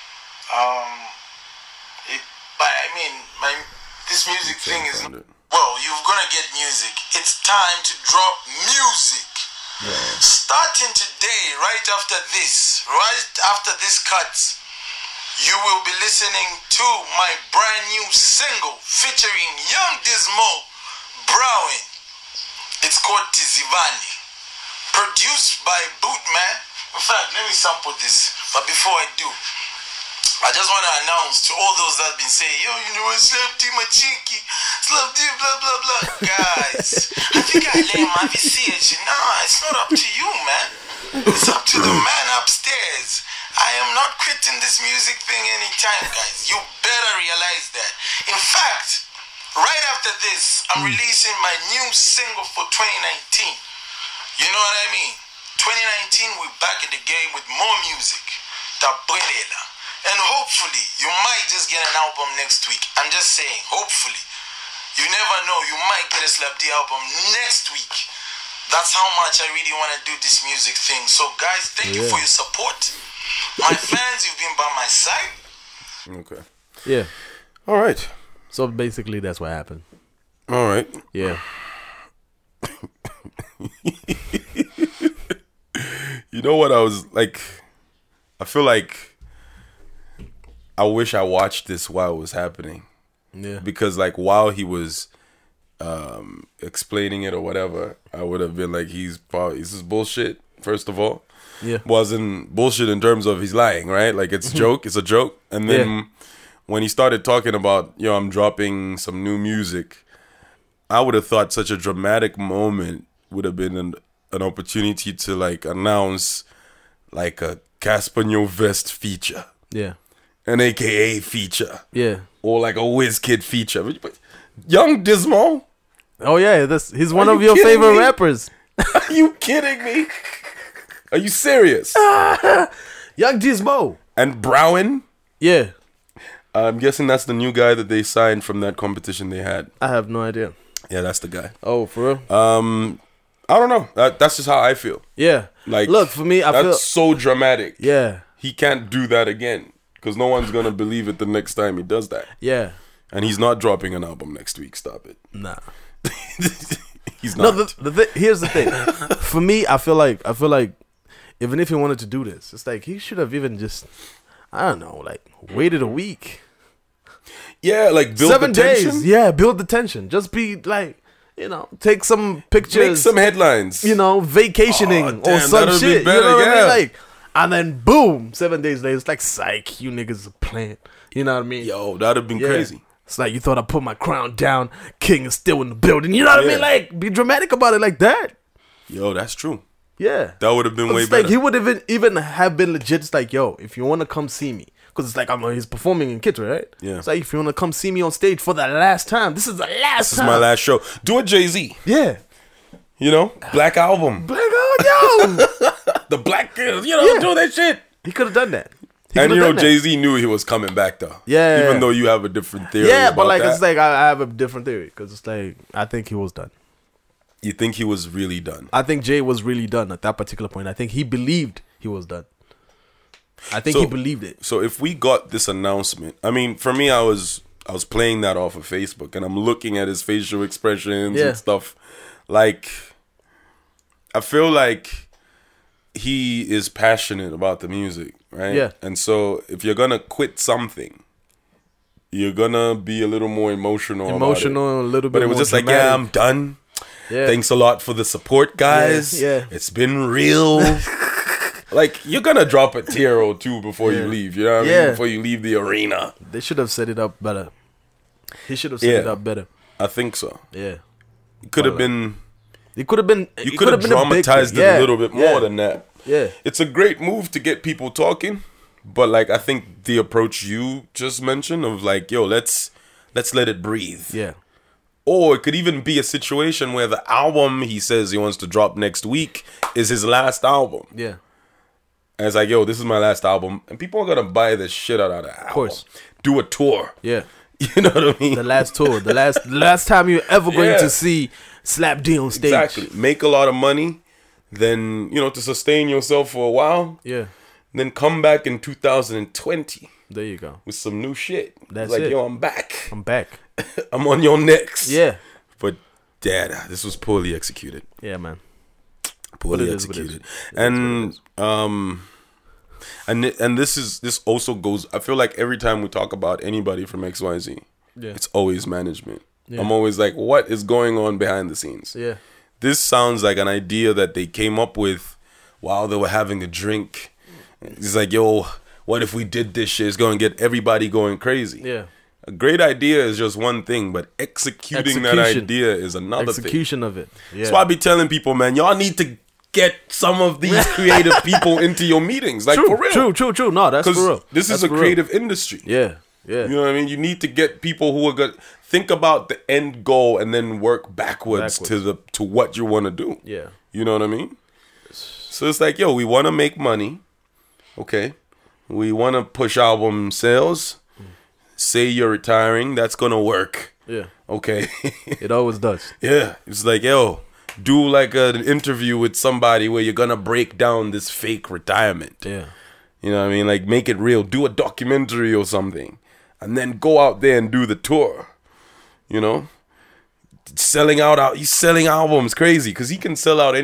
But I mean, this music thing is. Well, you're gonna get music. It's time to drop music. Yeah. Starting today, right after this cut, you will be listening to my brand new single featuring Young Dismo Browin. It's called Tizivani. Produced by Bootman. In fact, let me sample this. But before I do, I just want to announce to all those that have been saying, yo, you know, Slap D, my cheeky, Slap D, blah, blah, blah. Guys, I think I let him have his CH. Nah, it's not up to you, man. It's up to the man upstairs. I am not quitting this music thing anytime, guys. You better realize that. In fact, right after this, I'm releasing my new single for 2019. You know what I mean? 2019, we're back in the game with more music. Tabuela. And hopefully, you might just get an album next week. I'm just saying, hopefully. You never know, you might get a Slap D album next week. That's how much I really want to do this music thing. So, guys, thank you for your support. My fans, you've been by my side. Okay. Yeah. All right. So basically, that's what happened. All right. Yeah. You know what I was like? I feel like I wish I watched this while it was happening. Yeah. Because like while he was explaining it or whatever, I would have been like, this is bullshit, first of all. Yeah. Wasn't bullshit in terms of he's lying, right? Like it's a joke. And then when he started talking about, I'm dropping some new music, I would have thought such a dramatic moment would have been an opportunity to like announce like a Casper Nyovest feature. Yeah. An AKA feature. Yeah. Or like a WizKid feature. But Young Dismo? Oh yeah, he's one Are of you your kidding favorite me? rappers. Are you kidding me? Are you serious? Young Dismo. And Browen? Yeah. I'm guessing that's the new guy that they signed from that competition they had. I have no idea. Yeah, that's the guy. Oh, for real? I don't know. That's just how I feel. Yeah. Like, look, for me, I feel that's so dramatic. Yeah. He can't do that again because no one's gonna believe it the next time he does that. Yeah. And he's not dropping an album next week. Stop it. Nah. He's not. No, here's the thing. For me, I feel like even if he wanted to do this, it's like he should have even just, I don't know, like waited a week. Yeah, like build 7 the tension. days. Yeah, build the tension. Just be like, take some pictures. Make some headlines. Vacationing Oh, or damn, some that'll be shit. better, You know what I yeah. mean? Like, and then boom, 7 days later, it's like, psych, you niggas are playing. You know what I mean? Yo, that'd have been Yeah. crazy. It's like, you thought I put my crown down, king is still in the building. You know what I mean? Yeah. Like, be dramatic about it like that. Yo, that's true. Yeah. That would have been way It's better. like, he would even have been legit. It's like, yo, if you want to come see me, because it's like, he's performing in Kitwe, right? Yeah. It's like, if you want to come see me on stage for the last time, this is the last This time. is my last show. Do a Jay-Z. Yeah. Black Album. Black, yo. The Black Girls. Yeah. Do that shit. He could have done that. He And coulda done that. Jay-Z knew he was coming back though. Yeah. Even though you have a different theory. Yeah, about but like, that. it's like, I have a different theory. Because it's like, I think he was done. You think he was really done? I think Jay was really done at that particular point. I think he believed he was done. I think he believed it. So if we got this announcement, I mean, for me, I was playing that off of Facebook, and I'm looking at his facial expressions Yeah. and stuff. Like, I feel like he is passionate about the music, right? Yeah. And so if you're gonna quit something, you're gonna be a little more emotional. about it. A little bit. But it was more just like, dramatic. yeah, I'm done. Yeah. Thanks a lot for the support, guys. Yeah. It's been real. Like, you're gonna drop a tear or two before you leave. You know what I mean? Yeah. Before you leave the arena. They should have set it up better. He should have set it up better. I think so. Yeah. It could have been. It could have been. You could have dramatized it a little bit more than that. Yeah. It's a great move to get people talking, but like, I think the approach you just mentioned of like, yo, let's let it breathe. Yeah. Or it could even be a situation where the album he says he wants to drop next week is his last album. Yeah. And it's like, yo, this is my last album. And people are going to buy the shit out of the album. Of course. Do a tour. Yeah. You know what I mean? The last tour. The last time you're ever going Yeah. to see Slap D on stage. Exactly. Make a lot of money. Then, to sustain yourself for a while. Yeah. Then come back in 2020 There you go. with some new shit. That's like, it. yo, I'm back. I'm back. I'm on your necks. Yeah. But, dad, this was poorly executed. Yeah, man. Poorly But it is what it executed. is. And this also goes, I feel like every time we talk about anybody from XYZ, Yeah. it's always management. Yeah. I'm always like, what is going on behind the scenes? Yeah. This sounds like an idea that they came up with while they were having a drink. It's like, yo, what if we did this shit? It's going to get everybody going crazy. Yeah. A great idea is just one thing, but executing that Execution. idea is another thing. Execution of it. Yeah. That's why I be telling people, man, y'all need to get some of these creative people into your meetings. Like, True, for real. True. No, that's for real. Because this is That's a for real. creative industry. Yeah. Yeah. You know what I mean? You need to get people who are good. Think about the end goal and then work backwards. to what you want to do. Yeah. You know what I mean? So it's like, yo, we want to make money. Okay. We want to push album sales. Say you're retiring. That's going to work. Yeah. Okay. It always does. Yeah. It's like, yo, do like an interview with somebody where you're going to break down this fake retirement. Yeah. You know what I mean? Like, make it real. Do a documentary or something. And then go out there and do the tour. You know? He's selling albums crazy. Because he can sell out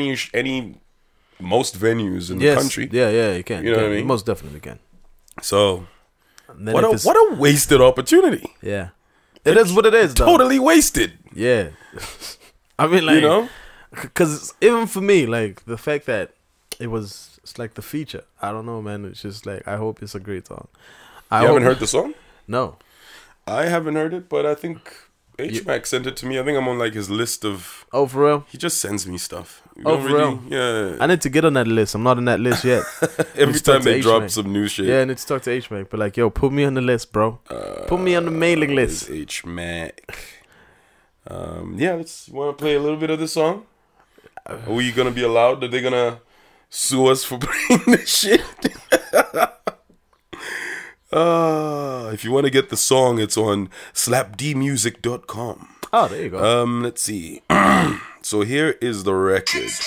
most venues in the country. Yeah, you can. You know what I You mean? Most definitely can. So, And then what if it's- a wasted opportunity. Yeah. It is what it is, though. Totally wasted. Yeah. I mean, like, You know? because even for me, like, the fact that it's like the feature. I don't know, man. It's just like, I hope it's a great song. You haven't heard the song? No. I haven't heard it, but I think H-Mac sent it to me. I think I'm on like his list of... Oh, for real? He just sends me stuff. We Oh, don't for real? Yeah. I need to get on that list. I'm not on that list yet. Every to talk time to they drop H-Mac. some new shit. Yeah, I need to talk to H-Mac. But like, yo, put me on the list, bro. Put me on the mailing list. H-Mac. Yeah, you want to play a little bit of the song? Are we going to be allowed? Are they going to sue us for playing this shit? If you want to get the song, it's on slapdmusic.com. Oh, there you go. Let's see. So here is the record. It's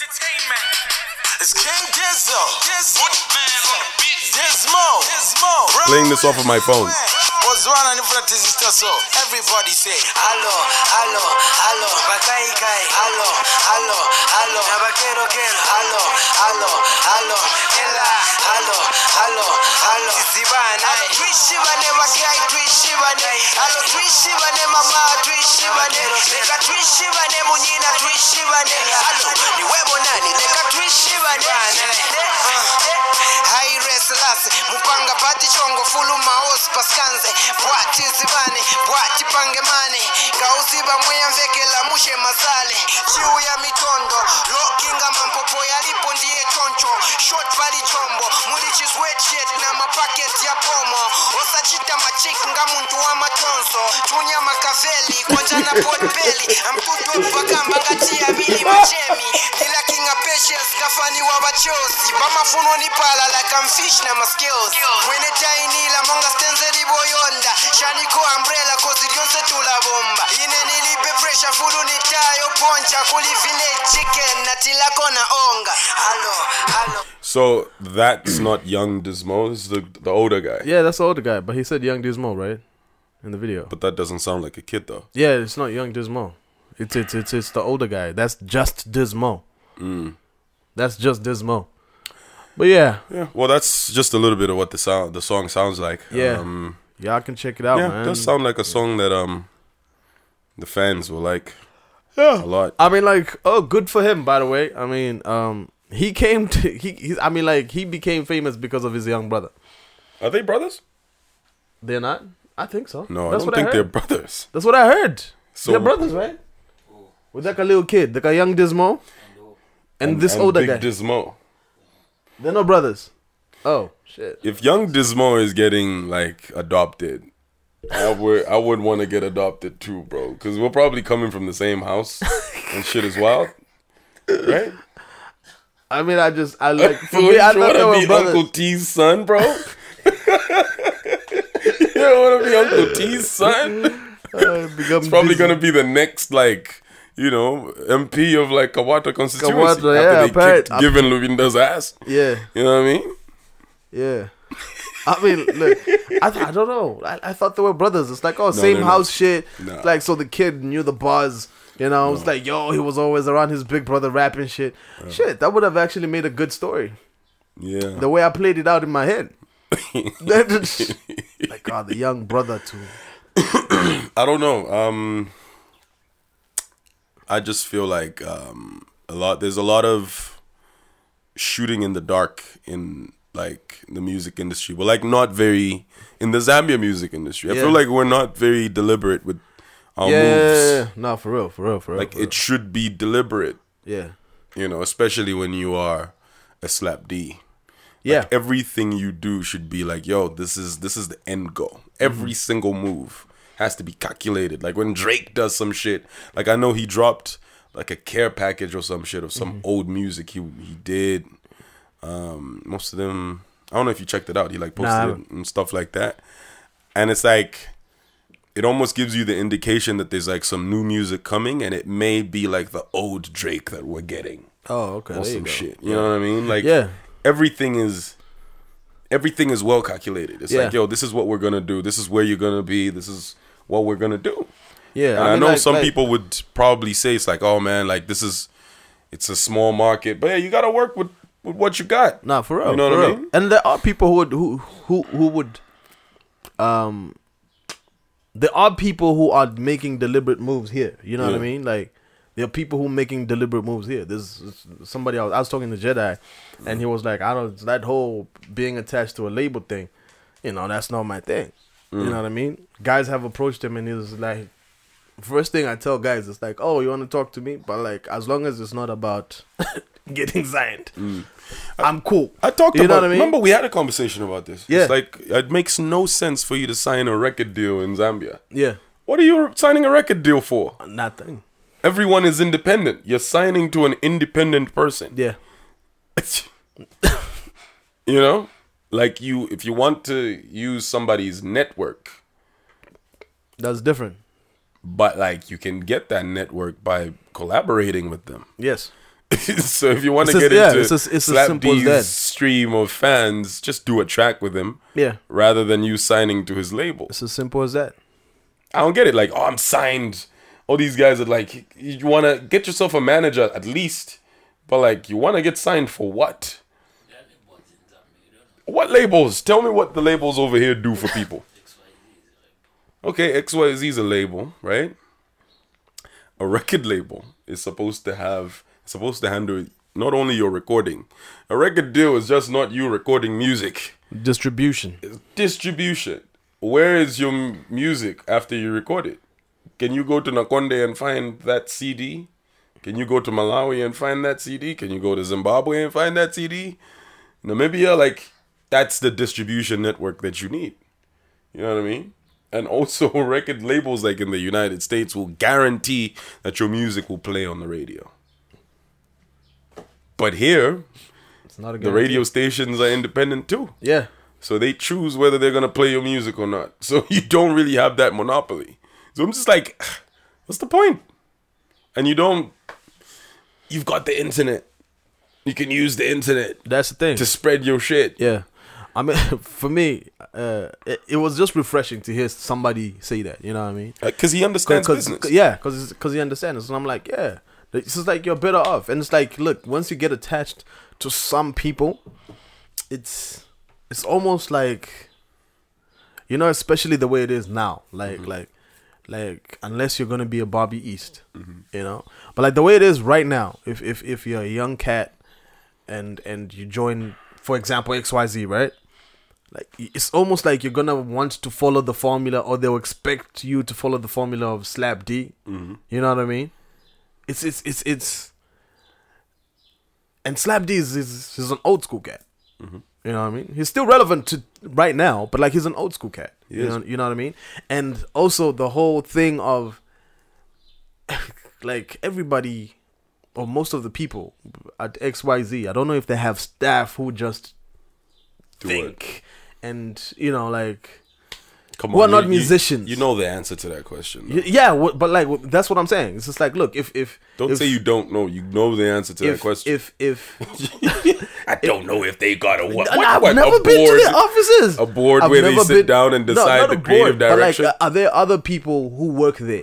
King Gizzo. Dismo. Playing this off of my phone. Was Zwana nifuna tizista so. Everybody say, hello, hello, hello. Bakai kai, hello, hello, hello. Nabakero kero, hello, hello, hello. Ella, hello, hello, hello. Tizibana, twishibane bakai, twishibane. Hello, twishibane mama, twishibane. Leka twishibane munyina, twishibane. Hello, ni webo nani, leka twishibane. High restless, mupanga pati chongo fulu maos paskanze. Bwati zibane, bwati pangemane. Gauziba mweya mvekela mushe mazale. Chiu ya mitondo, lokinga mampopo yalipo ndiye toncho. Short valley jombo, mulichi sweatshirt na mapaket ya pomo. Osachita machik nga muntu wa matonso. Tunya makaveli, kwa jana potbelly. Amtutu mpakamba ngati ya mili machemi. Nila kinga patience, kafani wa bachosi. Bamafuno ni pala like I'm fish na my skills. Mwene taini la monga stenzeli boyonda. Shaniko umbrella kozi lyonse tula bomba. Ine nilipe pressure fulu ni tayo poncha. Kuli village chicken na tilako na onga. Hello, hello. So that's not Young Dismo, it's the older guy. Yeah, that's the older guy, but he said Young Dismo, right? In the video. But that doesn't sound like a kid though. Yeah, it's not Young Dismo. It's the older guy. That's just Dismo. That's just Dismo. But yeah. Yeah. Well, that's just a little bit of what the song sounds like. Yeah. Y'all can check it out, yeah, man. it does sound like a song that the fans will like Yeah. a lot. I mean, like, oh, good for him, by the way. I mean, he came to he became famous because of his young brother. Are they brothers? They're not? I think so. No, That's I don't what think they're heard. brothers. That's what I heard. So- They're brothers, right? With like a little kid, like a young Dismo, and this older Big guy. Dismo. They're not brothers. Oh shit. If Young Dismo is getting like adopted, I would want to get adopted too, bro. Because we're probably coming from the same house and shit is wild, right? I mean, I like for You me, I want thought they to were be brothers. Uncle T's son, bro? You don't want to be Uncle T's son? It's probably gonna be the next, like, you know, MP of like Kawata constituency Kawata, yeah, after they kicked Given Luvinda's ass. Yeah, You know what I mean? yeah. I mean, look, I don't know. I thought they were brothers. It's like, oh, same they're house not. shit. Nah. Like, so the kid knew the bars. You know, it's like, yo, he was always around his big brother rapping shit. Shit, that would have actually made a good story. Yeah. The way I played it out in my head. Like, oh, the young brother too. I don't know. I just feel like there's a lot of shooting in the dark in like the music industry. We're like not very in the Zambia music industry. I Yeah. feel like we're not very deliberate with our Yeah, moves. no, for real. Like it should be deliberate, Yeah, you know, especially when you are a slap D. yeah, Like everything you do should be like, yo, this is the end goal. Every single move has to be calculated. Like when Drake does some shit, like I know he dropped like a care package or some shit of some old music he did. Most of them, I don't know if you checked it out. He like posted it and stuff like that. And it's like, it almost gives you the indication that there's like some new music coming, and it may be like the old Drake that we're getting. Oh, okay. Or There you some go. shit. You know what I mean? Like, Yeah. everything is well calculated. It's Yeah. like, yo, this is what we're gonna do. This is where you're gonna be. This is what we're gonna do. Yeah, And I mean, know like- some like- people would probably say it's like, oh man, like it's a small market, but yeah, you gotta work with what you got. Nah, for real. You know for what I real. mean? And there are people who would there are people who are making deliberate moves here. You know what I Yeah. mean? Like there are people who are making deliberate moves here. There's somebody I was talking to Jedi, and he was like, I don't that whole being attached to a label thing, you know, that's not my thing. You know what I mean? Guys have approached him, and he was like, first thing I tell guys is like, oh, you want to talk to me? But like, as long as it's not about getting signed, I'm cool. I talked You know about. what I mean? Remember, we had a conversation about this. Yeah. It's like it makes no sense for you to sign a record deal in Zambia. Yeah, What are you signing a record deal for? nothing. Everyone is independent. You're signing to an independent person. Yeah, You know, like if you want to use somebody's network, that's different. but like you can get that network by collaborating with them. Yes. So if you want to It's get as- yeah, into it's as Slap simple as D's that. stream of fans, just do a track with him Yeah, rather than you signing to his label. it's as simple as that. I don't get it. Like, oh, I'm signed. All these guys are like, you want to get yourself a manager at least, but like, you want to get signed for what? What labels? Tell me what the labels over here do for people. Okay, XYZ is a label, right? A record label is supposed to handle not only your recording. A record deal is just not you recording music. Distribution. It's distribution. Where is your music after you record it? Can you go to Nakonde and find that CD? Can you go to Malawi and find that CD? Can you go to Zimbabwe and find that CD? Namibia, like, that's the distribution network that you need. You know what I mean? And also record labels like in the United States will guarantee that your music will play on the radio. But here, It's not a the radio stations are independent too. Yeah. So they choose whether they're going to play your music or not. So you don't really have that monopoly. So I'm just like, what's the point? And you've got the internet. You can use the internet That's the thing. to spread your shit. Yeah. I mean, for me, it was just refreshing to hear somebody say that. You know what I mean? Because he understands business. Yeah, because he understands. And I'm like, yeah, it's just like you're better off. And it's like, look, once you get attached to some people, it's almost like, you know, especially the way it is now. Like unless you're gonna be a Bobby East, you know. But like the way it is right now, if you're a young cat and you join, for example, XYZ, right? Like it's almost like you're gonna want to follow the formula, or they'll expect you to follow the formula of Slap D. You know what I mean? It's and Slap D is an old school cat. You know what I mean? He's still relevant to right now, but like he's an old school cat. You know what I mean? And also the whole thing of like everybody or most of the people at XYZ, I don't know if they have staff who just think and, you know, like Come who are not you- musicians. You know the answer to that question. though. Yeah, but like that's what I'm saying. It's just like, look, if Don't say you don't know. You know the answer to that question. if I don't know if they got a what? I've what, never a been board, to their offices. A board I've where they never sit been- down and decide not the a creative board, direction. But like, are there other people who work there?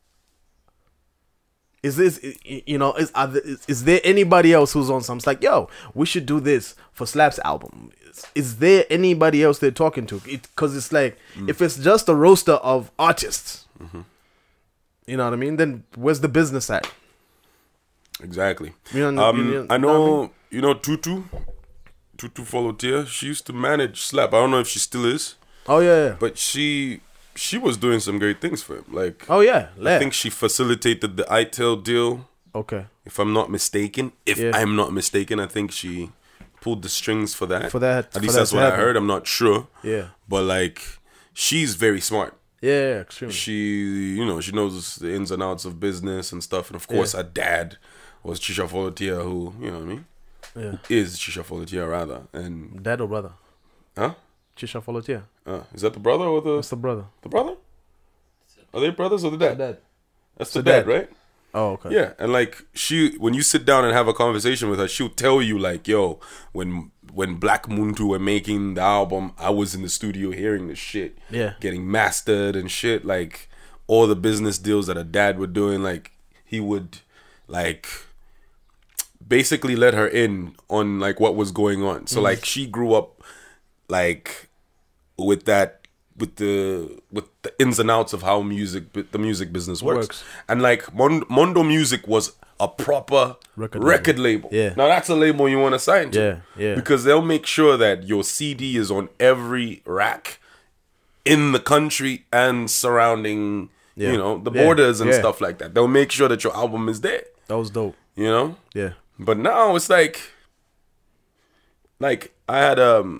Is this, you know, is there anybody else who's on some? It's like, yo, we should do this for Slap's album. Is there anybody else they're talking to? Because it's like, if it's just a roster of artists, you know what I mean? Then where's the business at? Exactly. You know- I know. You know Tutu Follotier. She used to manage Slap. I don't know if she still is, Oh yeah. but she was doing some great things for him. Like, Oh yeah. I think she facilitated the ITEL deal. Okay. If I'm not mistaken, I think she pulled the strings for that. For that- At least for that's that what to I happen. heard. I'm not sure. Yeah. But like, she's very smart. Yeah. Extremely. She, you know, she knows the ins and outs of business and stuff. And of course, her dad was Chisha Follotier, who, you know what I mean? Yeah. Is Chisha Follotier, rather. And, Dad or brother? huh? Chisha Follotier. Is that the brother or That's the brother. the brother? Are they brothers or the dad? Dad. That's the the dad, dad. right? Oh okay. Yeah, and like when you sit down and have a conversation with her, she'll tell you like, yo, when Black Muntu were making the album, I was in the studio hearing the shit, Yeah. getting mastered and shit, like all the business deals that her dad were doing, like he would like basically let her in on like what was going on. So like she grew up like with the ins and outs of how the music business works. And like Mondo Music was a proper record label. Yeah. Now that's a label you want to sign to. Yeah, yeah. Because they'll make sure that your CD is on every rack in the country and surrounding, you know, the borders and stuff like that. They'll make sure that your album is there. That was dope. You know? Yeah. But now it's like I had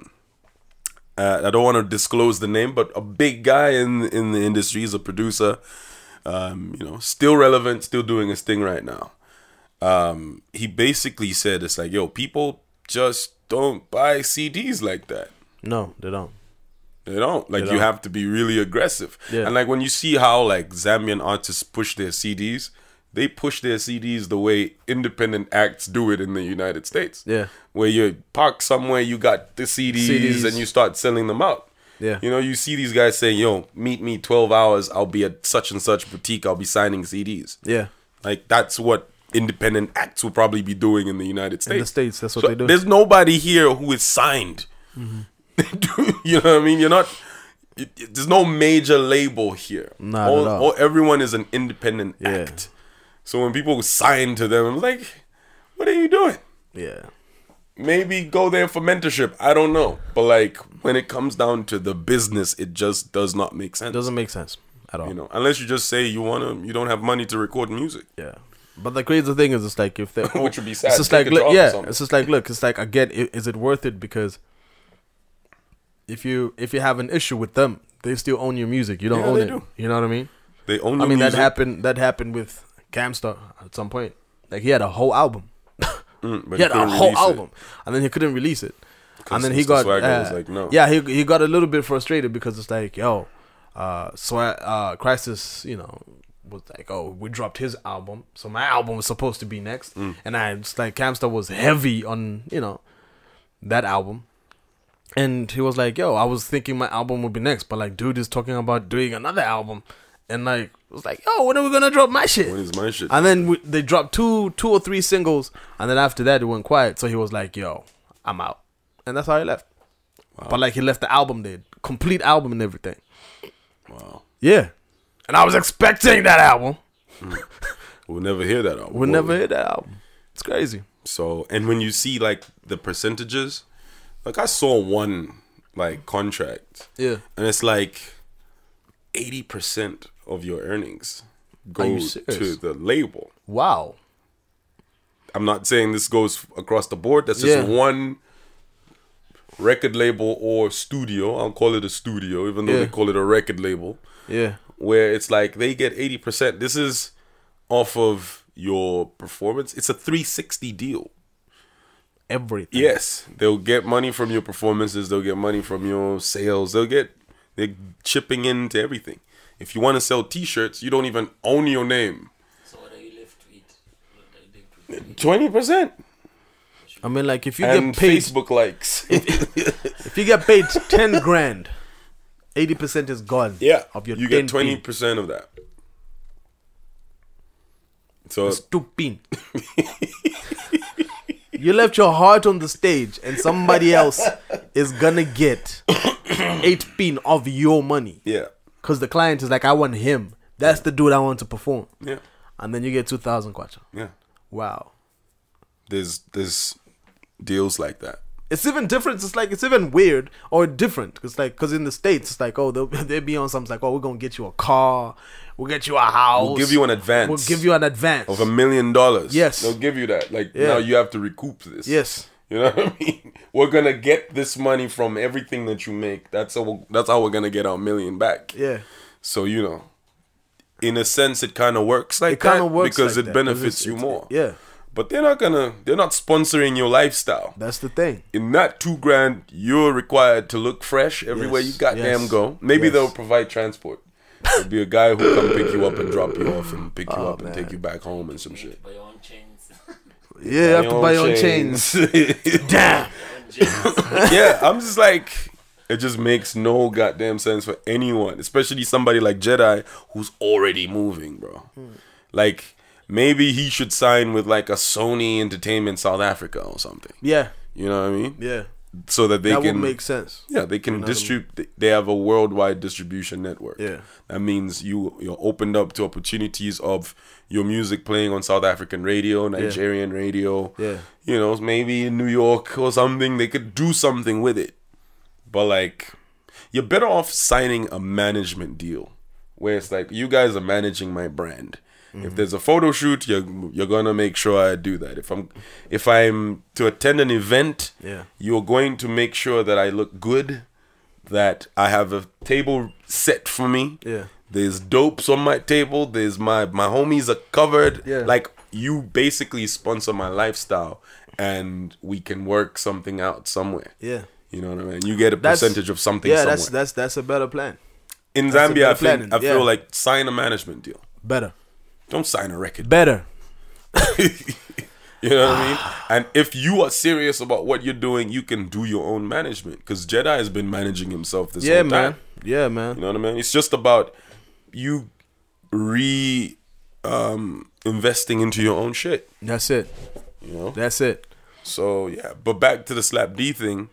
I don't want to disclose the name, but a big guy in the industry is a producer, you know, still relevant, still doing his thing right now. He basically said it's like, yo, people just don't buy CDs like that. No, they don't. They don't. Like, They you don't. have to be really aggressive. Yeah. And like when you see how like Zambian artists push their CDs, they push their CDs the way independent acts do it in the United States. Yeah. Where you park somewhere, you got the CDs and you start selling them out. Yeah. You know, you see these guys saying, yo, meet me 12 hours, I'll be at such and such boutique, I'll be signing CDs. Yeah. Like, that's what independent acts will probably be doing in the United States. In the States, that's what they do. There's nobody here who is signed. You know what I mean? You're not... There's no major label here. Not at all. Everyone is an independent act. So when people sign to them, I'm like, what are you doing? Yeah. Maybe go there for mentorship. I don't know. But like when it comes down to the business, it just does not make sense. It doesn't make sense at all. You know, unless you just say you don't have money to record music. Yeah. But the crazy thing is, it's like if they, which would be sad. It's just like, look, it's just like, look, it's like again, is it worth it? Because if you have an issue with them, they still own your music. You don't own it. Do. You know what I mean? They own your music. That happened with Camstar at some point. Like he had a whole album. He had a whole album, and then he couldn't release it. And then he got like, no. Yeah, he got a little bit frustrated because it's like, yo, Crisis, you know, was like, oh, we dropped his album, so my album was supposed to be next, and I just like Camstar was heavy on, you know, that album. And he was like, yo, I was thinking my album would be next, but like dude is talking about doing another album. And like it was like, yo, when are we gonna drop my shit? When is my shit? And then they dropped two or three singles, and then after that it went quiet. So he was like, yo, I'm out. And that's how he left. Wow. But like he left the album there, complete album and everything. Wow. Yeah. And I was expecting that album. We'll never hear that album. We'll never hear that album. It's crazy. So, and when you see like the percentages, like I saw one like contract. Yeah. And it's like 80% of your earnings go to the label. Wow. I'm not saying this goes across the board. That's just one record label or studio. I'll call it a studio, even though they call it a record label. Yeah. Where it's like they get 80%. This is off of your performance. It's a 360 deal. Everything. Yes. They'll get money from your performances. They'll get money from your sales. They're chipping into everything. If you want to sell t-shirts, you don't even own your name. So what are you left with? 20%. I mean, like if you and get paid Facebook likes. if you get paid 10 grand, 80% is gone. Yeah, of your you get 20% of that. So stupid. You left your heart on the stage, and somebody else is gonna get 8 pin of your money. Yeah, because the client is like, I want him. That's the dude I want to perform. Yeah, and then you get 2,000 kwacha. Yeah, wow. There's deals like that. It's even different. It's like it's even weird or different. It's like because in the States, it's like, oh, they'll be on something like, oh, we're gonna get you a car, we'll get you a house, we'll give you an advance. We'll give you an advance of $1 million. Yes, they'll give you that. Like now you have to recoup this. Yes, you know what I mean. We're gonna get this money from everything that you make. That's how we're gonna get our $1 million back. Yeah. So you know, in a sense, it kind of works like that because it benefits you more. Yeah. But they're not sponsoring your lifestyle. That's the thing. In that $2,000, you're required to look fresh everywhere you goddamn go. Maybe they'll provide transport. There'll be a guy who come pick you up and drop you off and pick you up and take you back home and some shit. Buy your own chains. Yeah, you have to buy your own chains. Damn. Yeah, I'm just like, it just makes no goddamn sense for anyone, especially somebody like Jedi who's already moving, bro. Like, maybe he should sign with like a Sony Entertainment South Africa or something. Yeah. You know what I mean? Yeah. So that they that can would make sense. Yeah, they can distribute. They have a worldwide distribution network. Yeah. That means you're opened up to opportunities of your music playing on South African radio, Nigerian radio. Yeah. You know, maybe in New York or something. They could do something with it. But like, you're better off signing a management deal where it's like, you guys are managing my brand. If there's a photo shoot, you're gonna make sure I do that. If I'm to attend an event, you're going to make sure that I look good, that I have a table set for me. Yeah. There's dopes on my table. There's my homies are covered. Yeah. Like, you basically sponsor my lifestyle, and we can work something out somewhere. Yeah. You know what I mean? You get a percentage of something somewhere. Yeah, that's a better plan. In Zambia, I feel like sign a management deal. Better. don't sign a record. Better. You know what I mean? And if you are serious about what you're doing, you can do your own management. Because Jedi has been managing himself this whole time. Yeah, man. You know what I mean? It's just about you investing into your own shit. That's it. You know? That's it. So yeah, but back to the Slap D thing.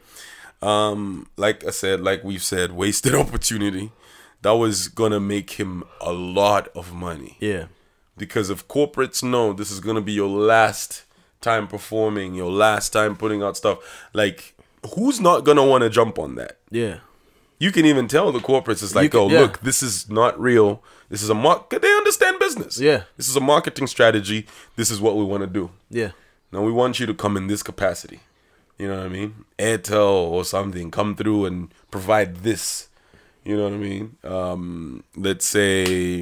Like I said, like we've said, wasted opportunity. That was gonna make him a lot of money. Yeah. Because if corporates know this is gonna be your last time performing, your last time putting out stuff, like who's not gonna want to jump on that? Yeah. You can even tell the corporates, it's like, look, this is not real. This is a they understand business. Yeah. This is a marketing strategy. This is what we want to do. Yeah. Now we want you to come in this capacity. You know what I mean? Airtel or something, come through and provide this. You know what I mean? Let's say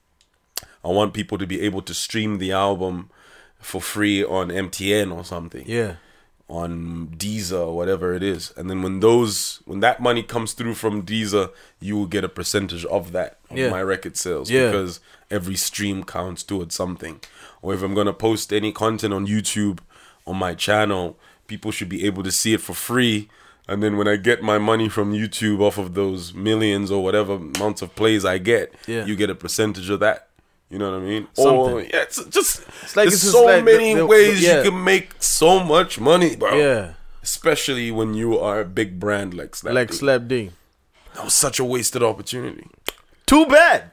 I want people to be able to stream the album for free on MTN or something. Yeah. On Deezer or whatever it is. And then when that money comes through from Deezer, you will get a percentage of that, of my record sales. Yeah. Because every stream counts towards something. Or if I'm going to post any content on YouTube on my channel, people should be able to see it for free. And then when I get my money from YouTube off of those millions or whatever amounts of plays I get, you get a percentage of that. You know what I mean? Something. Or it's like there's it's just so like many ways yeah. you can make so much money, bro. Yeah. Especially when you are a big brand like Slap Like D. Slap D. That was such a wasted opportunity. Too bad.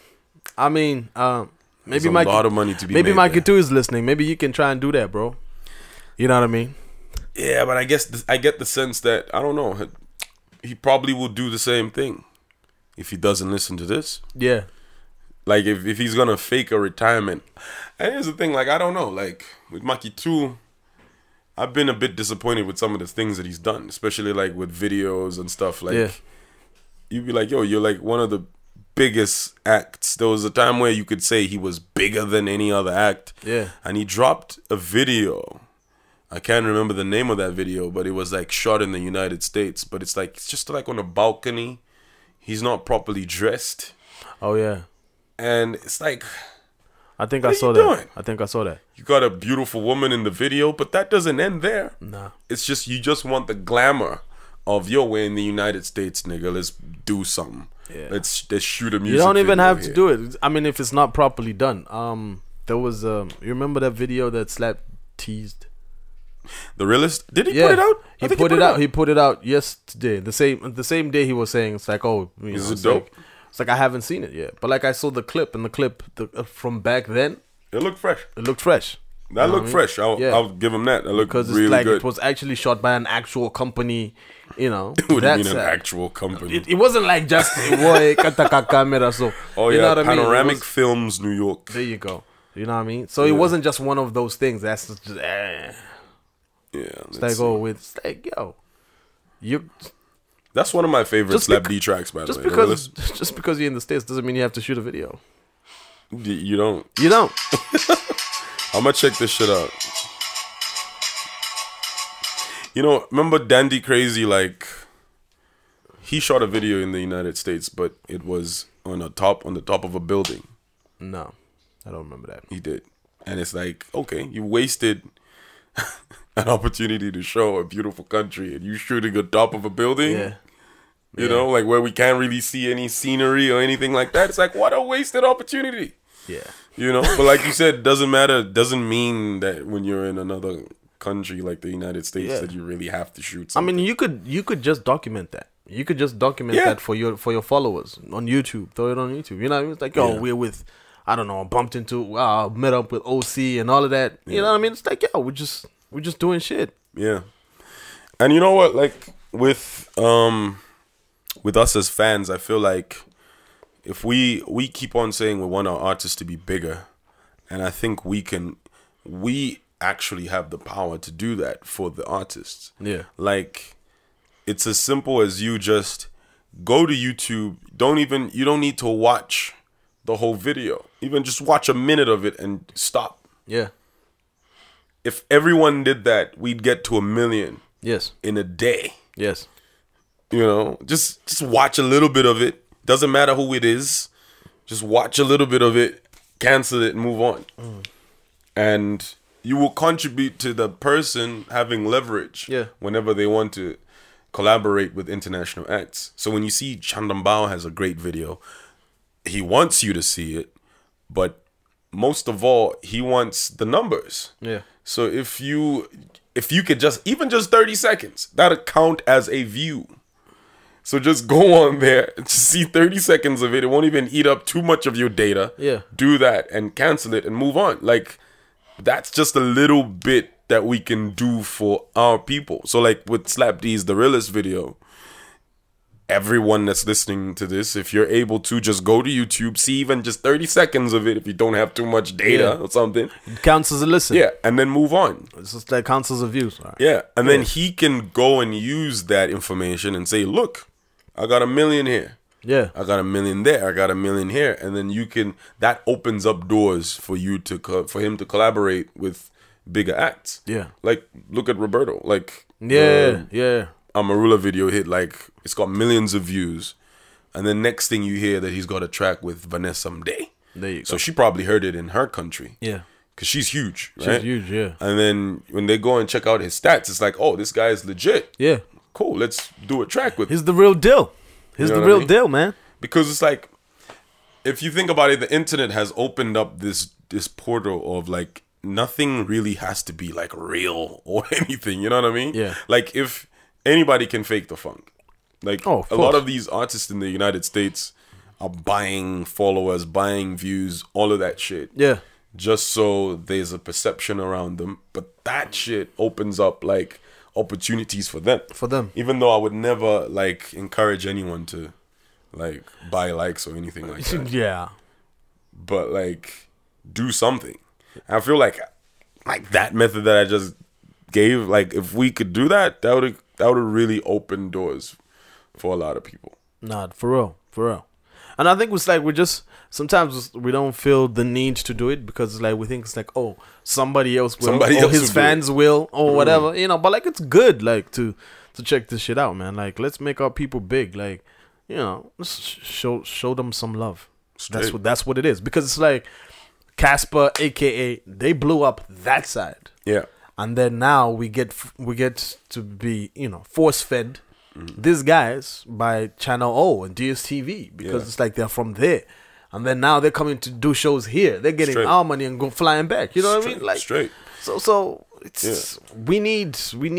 I mean, maybe There's a Mikey, lot of money to be maybe made Mikey there. too is listening. Maybe you can try and do that, bro. You know what I mean? Yeah, but I guess I get the sense that, I don't know, he probably will do the same thing if he doesn't listen to this. Yeah. Like, if he's going to fake a retirement. And here's the thing, like, I don't know. Like, with Maki 2, I've been a bit disappointed with some of the things that he's done. Especially, like, with videos and stuff. Like, you'd be like, yo, you're, like, one of the biggest acts. There was a time where you could say he was bigger than any other act. Yeah. And he dropped a video. I can't remember the name of that video, but it was, like, shot in the United States. But it's, like, it's just, like, on a balcony. He's not properly dressed. Oh, yeah. And it's like, I think what I are saw you that. doing? I think I saw that. You got a beautiful woman in the video, but that doesn't end there. Nah. It's just, you just want the glamour of, yo, we're in the United States, nigga. Let's do something. Yeah. Let's shoot a music You don't even video have here. to do it. I mean, if it's not properly done. There was you remember that video that Slap teased? The Realist? Did he put it out? He I think put it out. He put it out yesterday. The same day he was saying it's like, oh, you Is know, it it's dope? like- it's like I haven't seen it yet, but like I saw the clip, and the clip from back then, It looked fresh. it looked fresh. That looked fresh. Yeah. I'll give him that. That looked Because it's really like good. it was actually shot by an actual company, you know. What do you That's mean an sad. actual company? It wasn't like just boy kataka camera. So Oh you yeah, know what I mean? It Panoramic was- Films, New York. There you go. You know what I mean? So it wasn't just one of those things. That's just Yeah, it's like it's like yo, you that's one of my favorite Just Slap bec- D tracks, by the just way. because you're in the States doesn't mean you have to shoot a video. You don't. You don't. I'm gonna check this shit out. You know, remember Dandy Crazy? Like, he shot a video in the United States, but it was on the top of a building. No, I don't remember that. He did, and it's like, okay, you wasted an opportunity to show a beautiful country, and you shooting on top of a building. Yeah. You know, like where we can't really see any scenery or anything like that. It's like, what a wasted opportunity. Yeah. You know, but like you said, doesn't matter. Doesn't mean that when you're in another country like the United States that you really have to shoot I something. mean, you could just document that. You could just document that for your followers on YouTube. Throw it on YouTube. You know what I mean? It's like, yo, we're with, I don't know, bumped into, met up with OC and all of that. You know what I mean? It's like, yo, we're just doing shit. Yeah. And you know what? Like with us as fans, I feel like if we keep on saying we want our artists to be bigger, and I think we actually have the power to do that for the artists. Yeah. Like, it's as simple as you just go to YouTube. You don't need to watch the whole video. Even just watch a minute of it and stop. Yeah. If everyone did that, we'd get to 1 million Yes. in a day. Yes. You know, just watch a little bit of it. Doesn't matter who it is. Just watch a little bit of it. cancel it and move on. And you will contribute to the person having leverage whenever they want to collaborate with international acts. So when you see Chandan Bao has a great video, he wants you to see it, but most of all, he wants the numbers. Yeah. So if you could just 30 seconds, that'll count as a view. So just go on there and see 30 seconds of it. It won't even eat up too much of your data. Yeah. Do that and cancel it and move on. Like, that's just a little bit that we can do for our people. So like with Slap D's The Realest video, everyone that's listening to this, if you're able to, just go to YouTube, see even just 30 seconds of it if you don't have too much data or something. It counts as a listen. Yeah, and then move on. It's just like counts as a view. Right. Yeah, and then he can go and use that information and say, look, I got 1 million here. Yeah. I got 1 million there. I got 1 million here. And then you can, that opens up doors for you to, for him to collaborate with bigger acts. Yeah. Like, look at Roberto. Like, Yeah. Amarula video hit, like, it's got millions of views. And then next thing you hear that he's got a track with Vanessa Mdee. There you go. So she probably heard it in her country. Yeah. Because she's huge, right? She's huge, yeah. And then when they go and check out his stats, it's like, oh, this guy is legit. Yeah. Cool, let's do a track with him. He's the real deal. He's You know the what I real mean? deal, man. Because it's like, if you think about it, the internet has opened up this portal of like, nothing really has to be like real or anything. You know what I mean? Yeah. Like if anybody can fake the funk. Like Oh, of a lot course. of these artists in the United States are buying followers, buying views, all of that shit. Yeah. Just so there's a perception around them. But that shit opens up like opportunities for them. For them. Even though I would never like encourage anyone to like buy likes or anything like that. Yeah. But like do something. I feel like that method that I just gave, like if we could do that, that would really open doors for a lot of people. Nah, for real. And I think it's like sometimes we don't feel the need to do it because it's like we think it's like, oh, somebody else will, Somebody or else his will do fans will, or whatever, you know. But like it's good, like to check this shit out, man. Like let's make our people big, like you know, let's show them some love. Straight. That's what it is because it's like Casper, aka they blew up that side. Yeah. And then now we get to be, you know, force fed these guys by Channel O and DSTV because it's like they're from there. And then now they're coming to do shows here. They're getting Straight. our money and go flying back. You know what I mean? Like Straight. So it's we need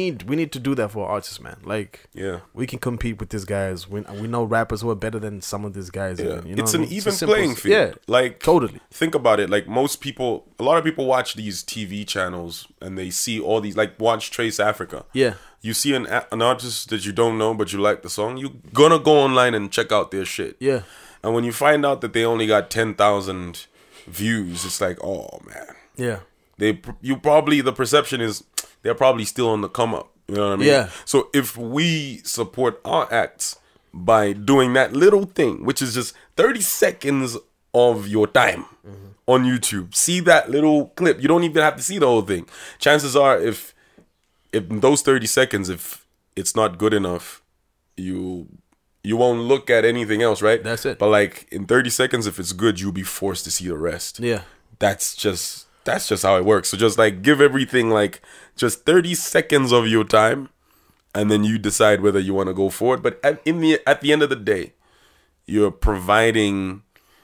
to do that for artists, man. Like we can compete with these guys. We know rappers who are better than some of these guys. Yeah. Even, you know It's what I an mean? even a simple- playing field. Yeah, Like totally. Think about it. Like a lot of people watch these TV channels and they see all these, like watch Trace Africa. Yeah. You see an artist that you don't know but you like the song, you're gonna go online and check out their shit. Yeah. And when you find out that they only got 10,000 views, it's like, oh man. Yeah. The perception is they're probably still on the come up. You know what I mean? Yeah. So if we support our acts by doing that little thing, which is just 30 seconds of your time on YouTube, see that little clip. You don't even have to see the whole thing. Chances are, if in those 30 seconds, if it's not good enough, you won't look at anything else, right? That's it. But like in 30 seconds, if it's good, you'll be forced to see the rest. Yeah. That's just how it works. So just like give everything like just 30 seconds of your time, and then you decide whether you want to go forward. But at the end of the day, you're providing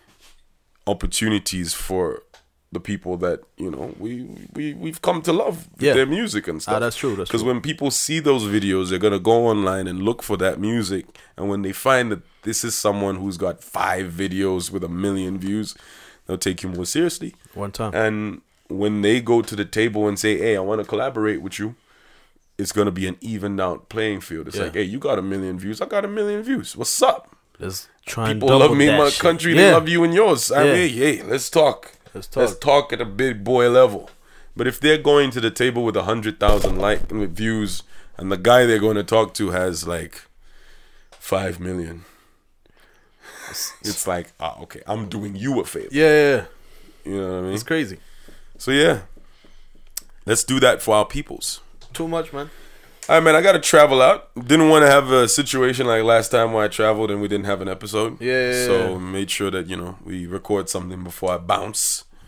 opportunities for the people that, you know, we've come to love their music and stuff. That's true. Because when people see those videos, they're gonna go online and look for that music, and when they find that this is someone who's got 5 videos with 1 million views, they'll take you more seriously. One time. And when they go to the table and say, hey, I want to collaborate with you, it's going to be an evened out playing field. It's like, hey, you got 1 million views. I got 1 million views. What's up? Let's try and People double love me in that my shit. country. Yeah. They love you in yours. I mean, hey, let's talk. Let's talk. Let's talk at a big boy level. But if they're going to the table with 100,000 with views, and the guy they're going to talk to has like 5 million, it's like, okay, I'm doing you a favor. Yeah. You know what I mean? It's crazy. So yeah, let's do that for our peoples. Too much, man. All right, man, I got to travel out. Didn't want to have a situation like last time where I traveled and we didn't have an episode. Yeah. So made sure that, you know, we record something before I bounce.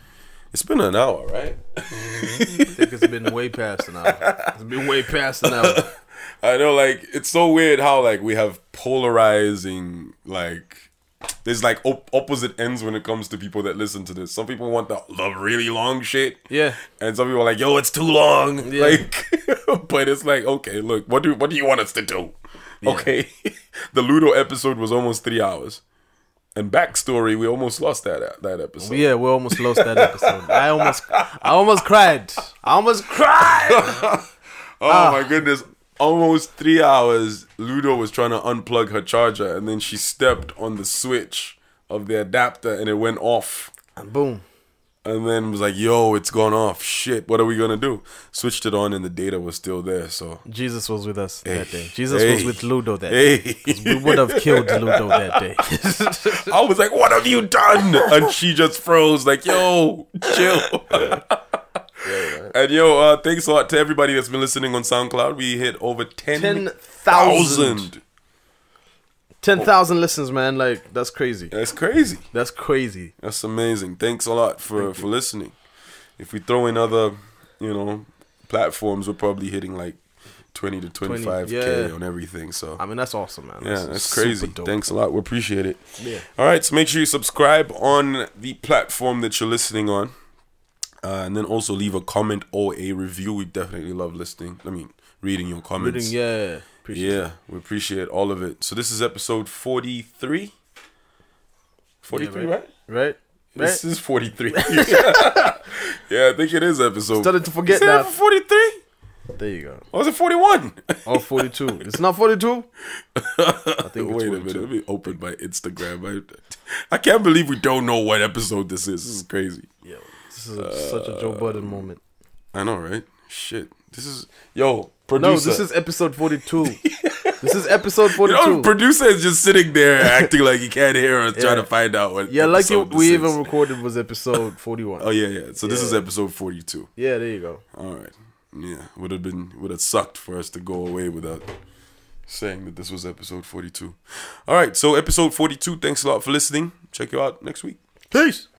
It's been an hour, right? I think it's been way past an hour. It's been way past an hour. I know, like, it's so weird how, like, we have polarizing, like, there's, like, opposite ends when it comes to people that listen to this. Some people want the really long shit. Yeah. And some people are like, yo, it's too long. Yeah. Like, but it's like, okay, look, what do you want us to do? Yeah. Okay. The Ludo episode was almost 3 hours. And backstory, we almost lost that episode. Yeah, we almost lost that episode. I almost cried. Oh my goodness. Almost 3 hours, Ludo was trying to unplug her charger, and then she stepped on the switch of the adapter and it went off. And boom. And then was like, yo, it's gone off. Shit, what are we gonna do? Switched it on and the data was still there, so. Jesus was with us that day. Jesus was with Ludo that day. day. 'Cause we would have killed Ludo that day. I was like, what have you done? And she just froze, like, yo, chill. And yo, thanks a lot to everybody that's been listening on SoundCloud. We hit over 10,000. 10,000 listens, man. Like, that's crazy. That's crazy. That's crazy. That's amazing. Thanks a lot for listening. If we throw in other, platforms, we're probably hitting like 20 to 25K on everything. So I mean, that's awesome, man. Yeah, that's crazy. Thanks a lot. We appreciate it. Yeah. All right, so make sure you subscribe on the platform that you're listening on. And then also leave a comment or a review. We definitely love reading your comments. We appreciate all of it. So this is episode 43. 43, right? Right. This is 43. Yeah, I think it is episode. Started to forget now. now. 43? There you go. Or was it 41? Oh, 42. It's not 42? I think it's Wait 42. a minute. Let me open my Instagram. I can't believe we don't know what episode this is. This is crazy. Yo, this is such a Joe Budden moment. I know, right? Shit. This is... Yo, producer. No, this is episode 42. This is episode 42. Producer is just sitting there acting like he can't hear us, trying to find out what episode this we is. even recorded was episode 41. Oh, yeah. So this is episode 42. Yeah, there you go. All right. Yeah, would have sucked for us to go away without saying that this was episode 42. All right, so episode 42. Thanks a lot for listening. Check you out next week. Peace.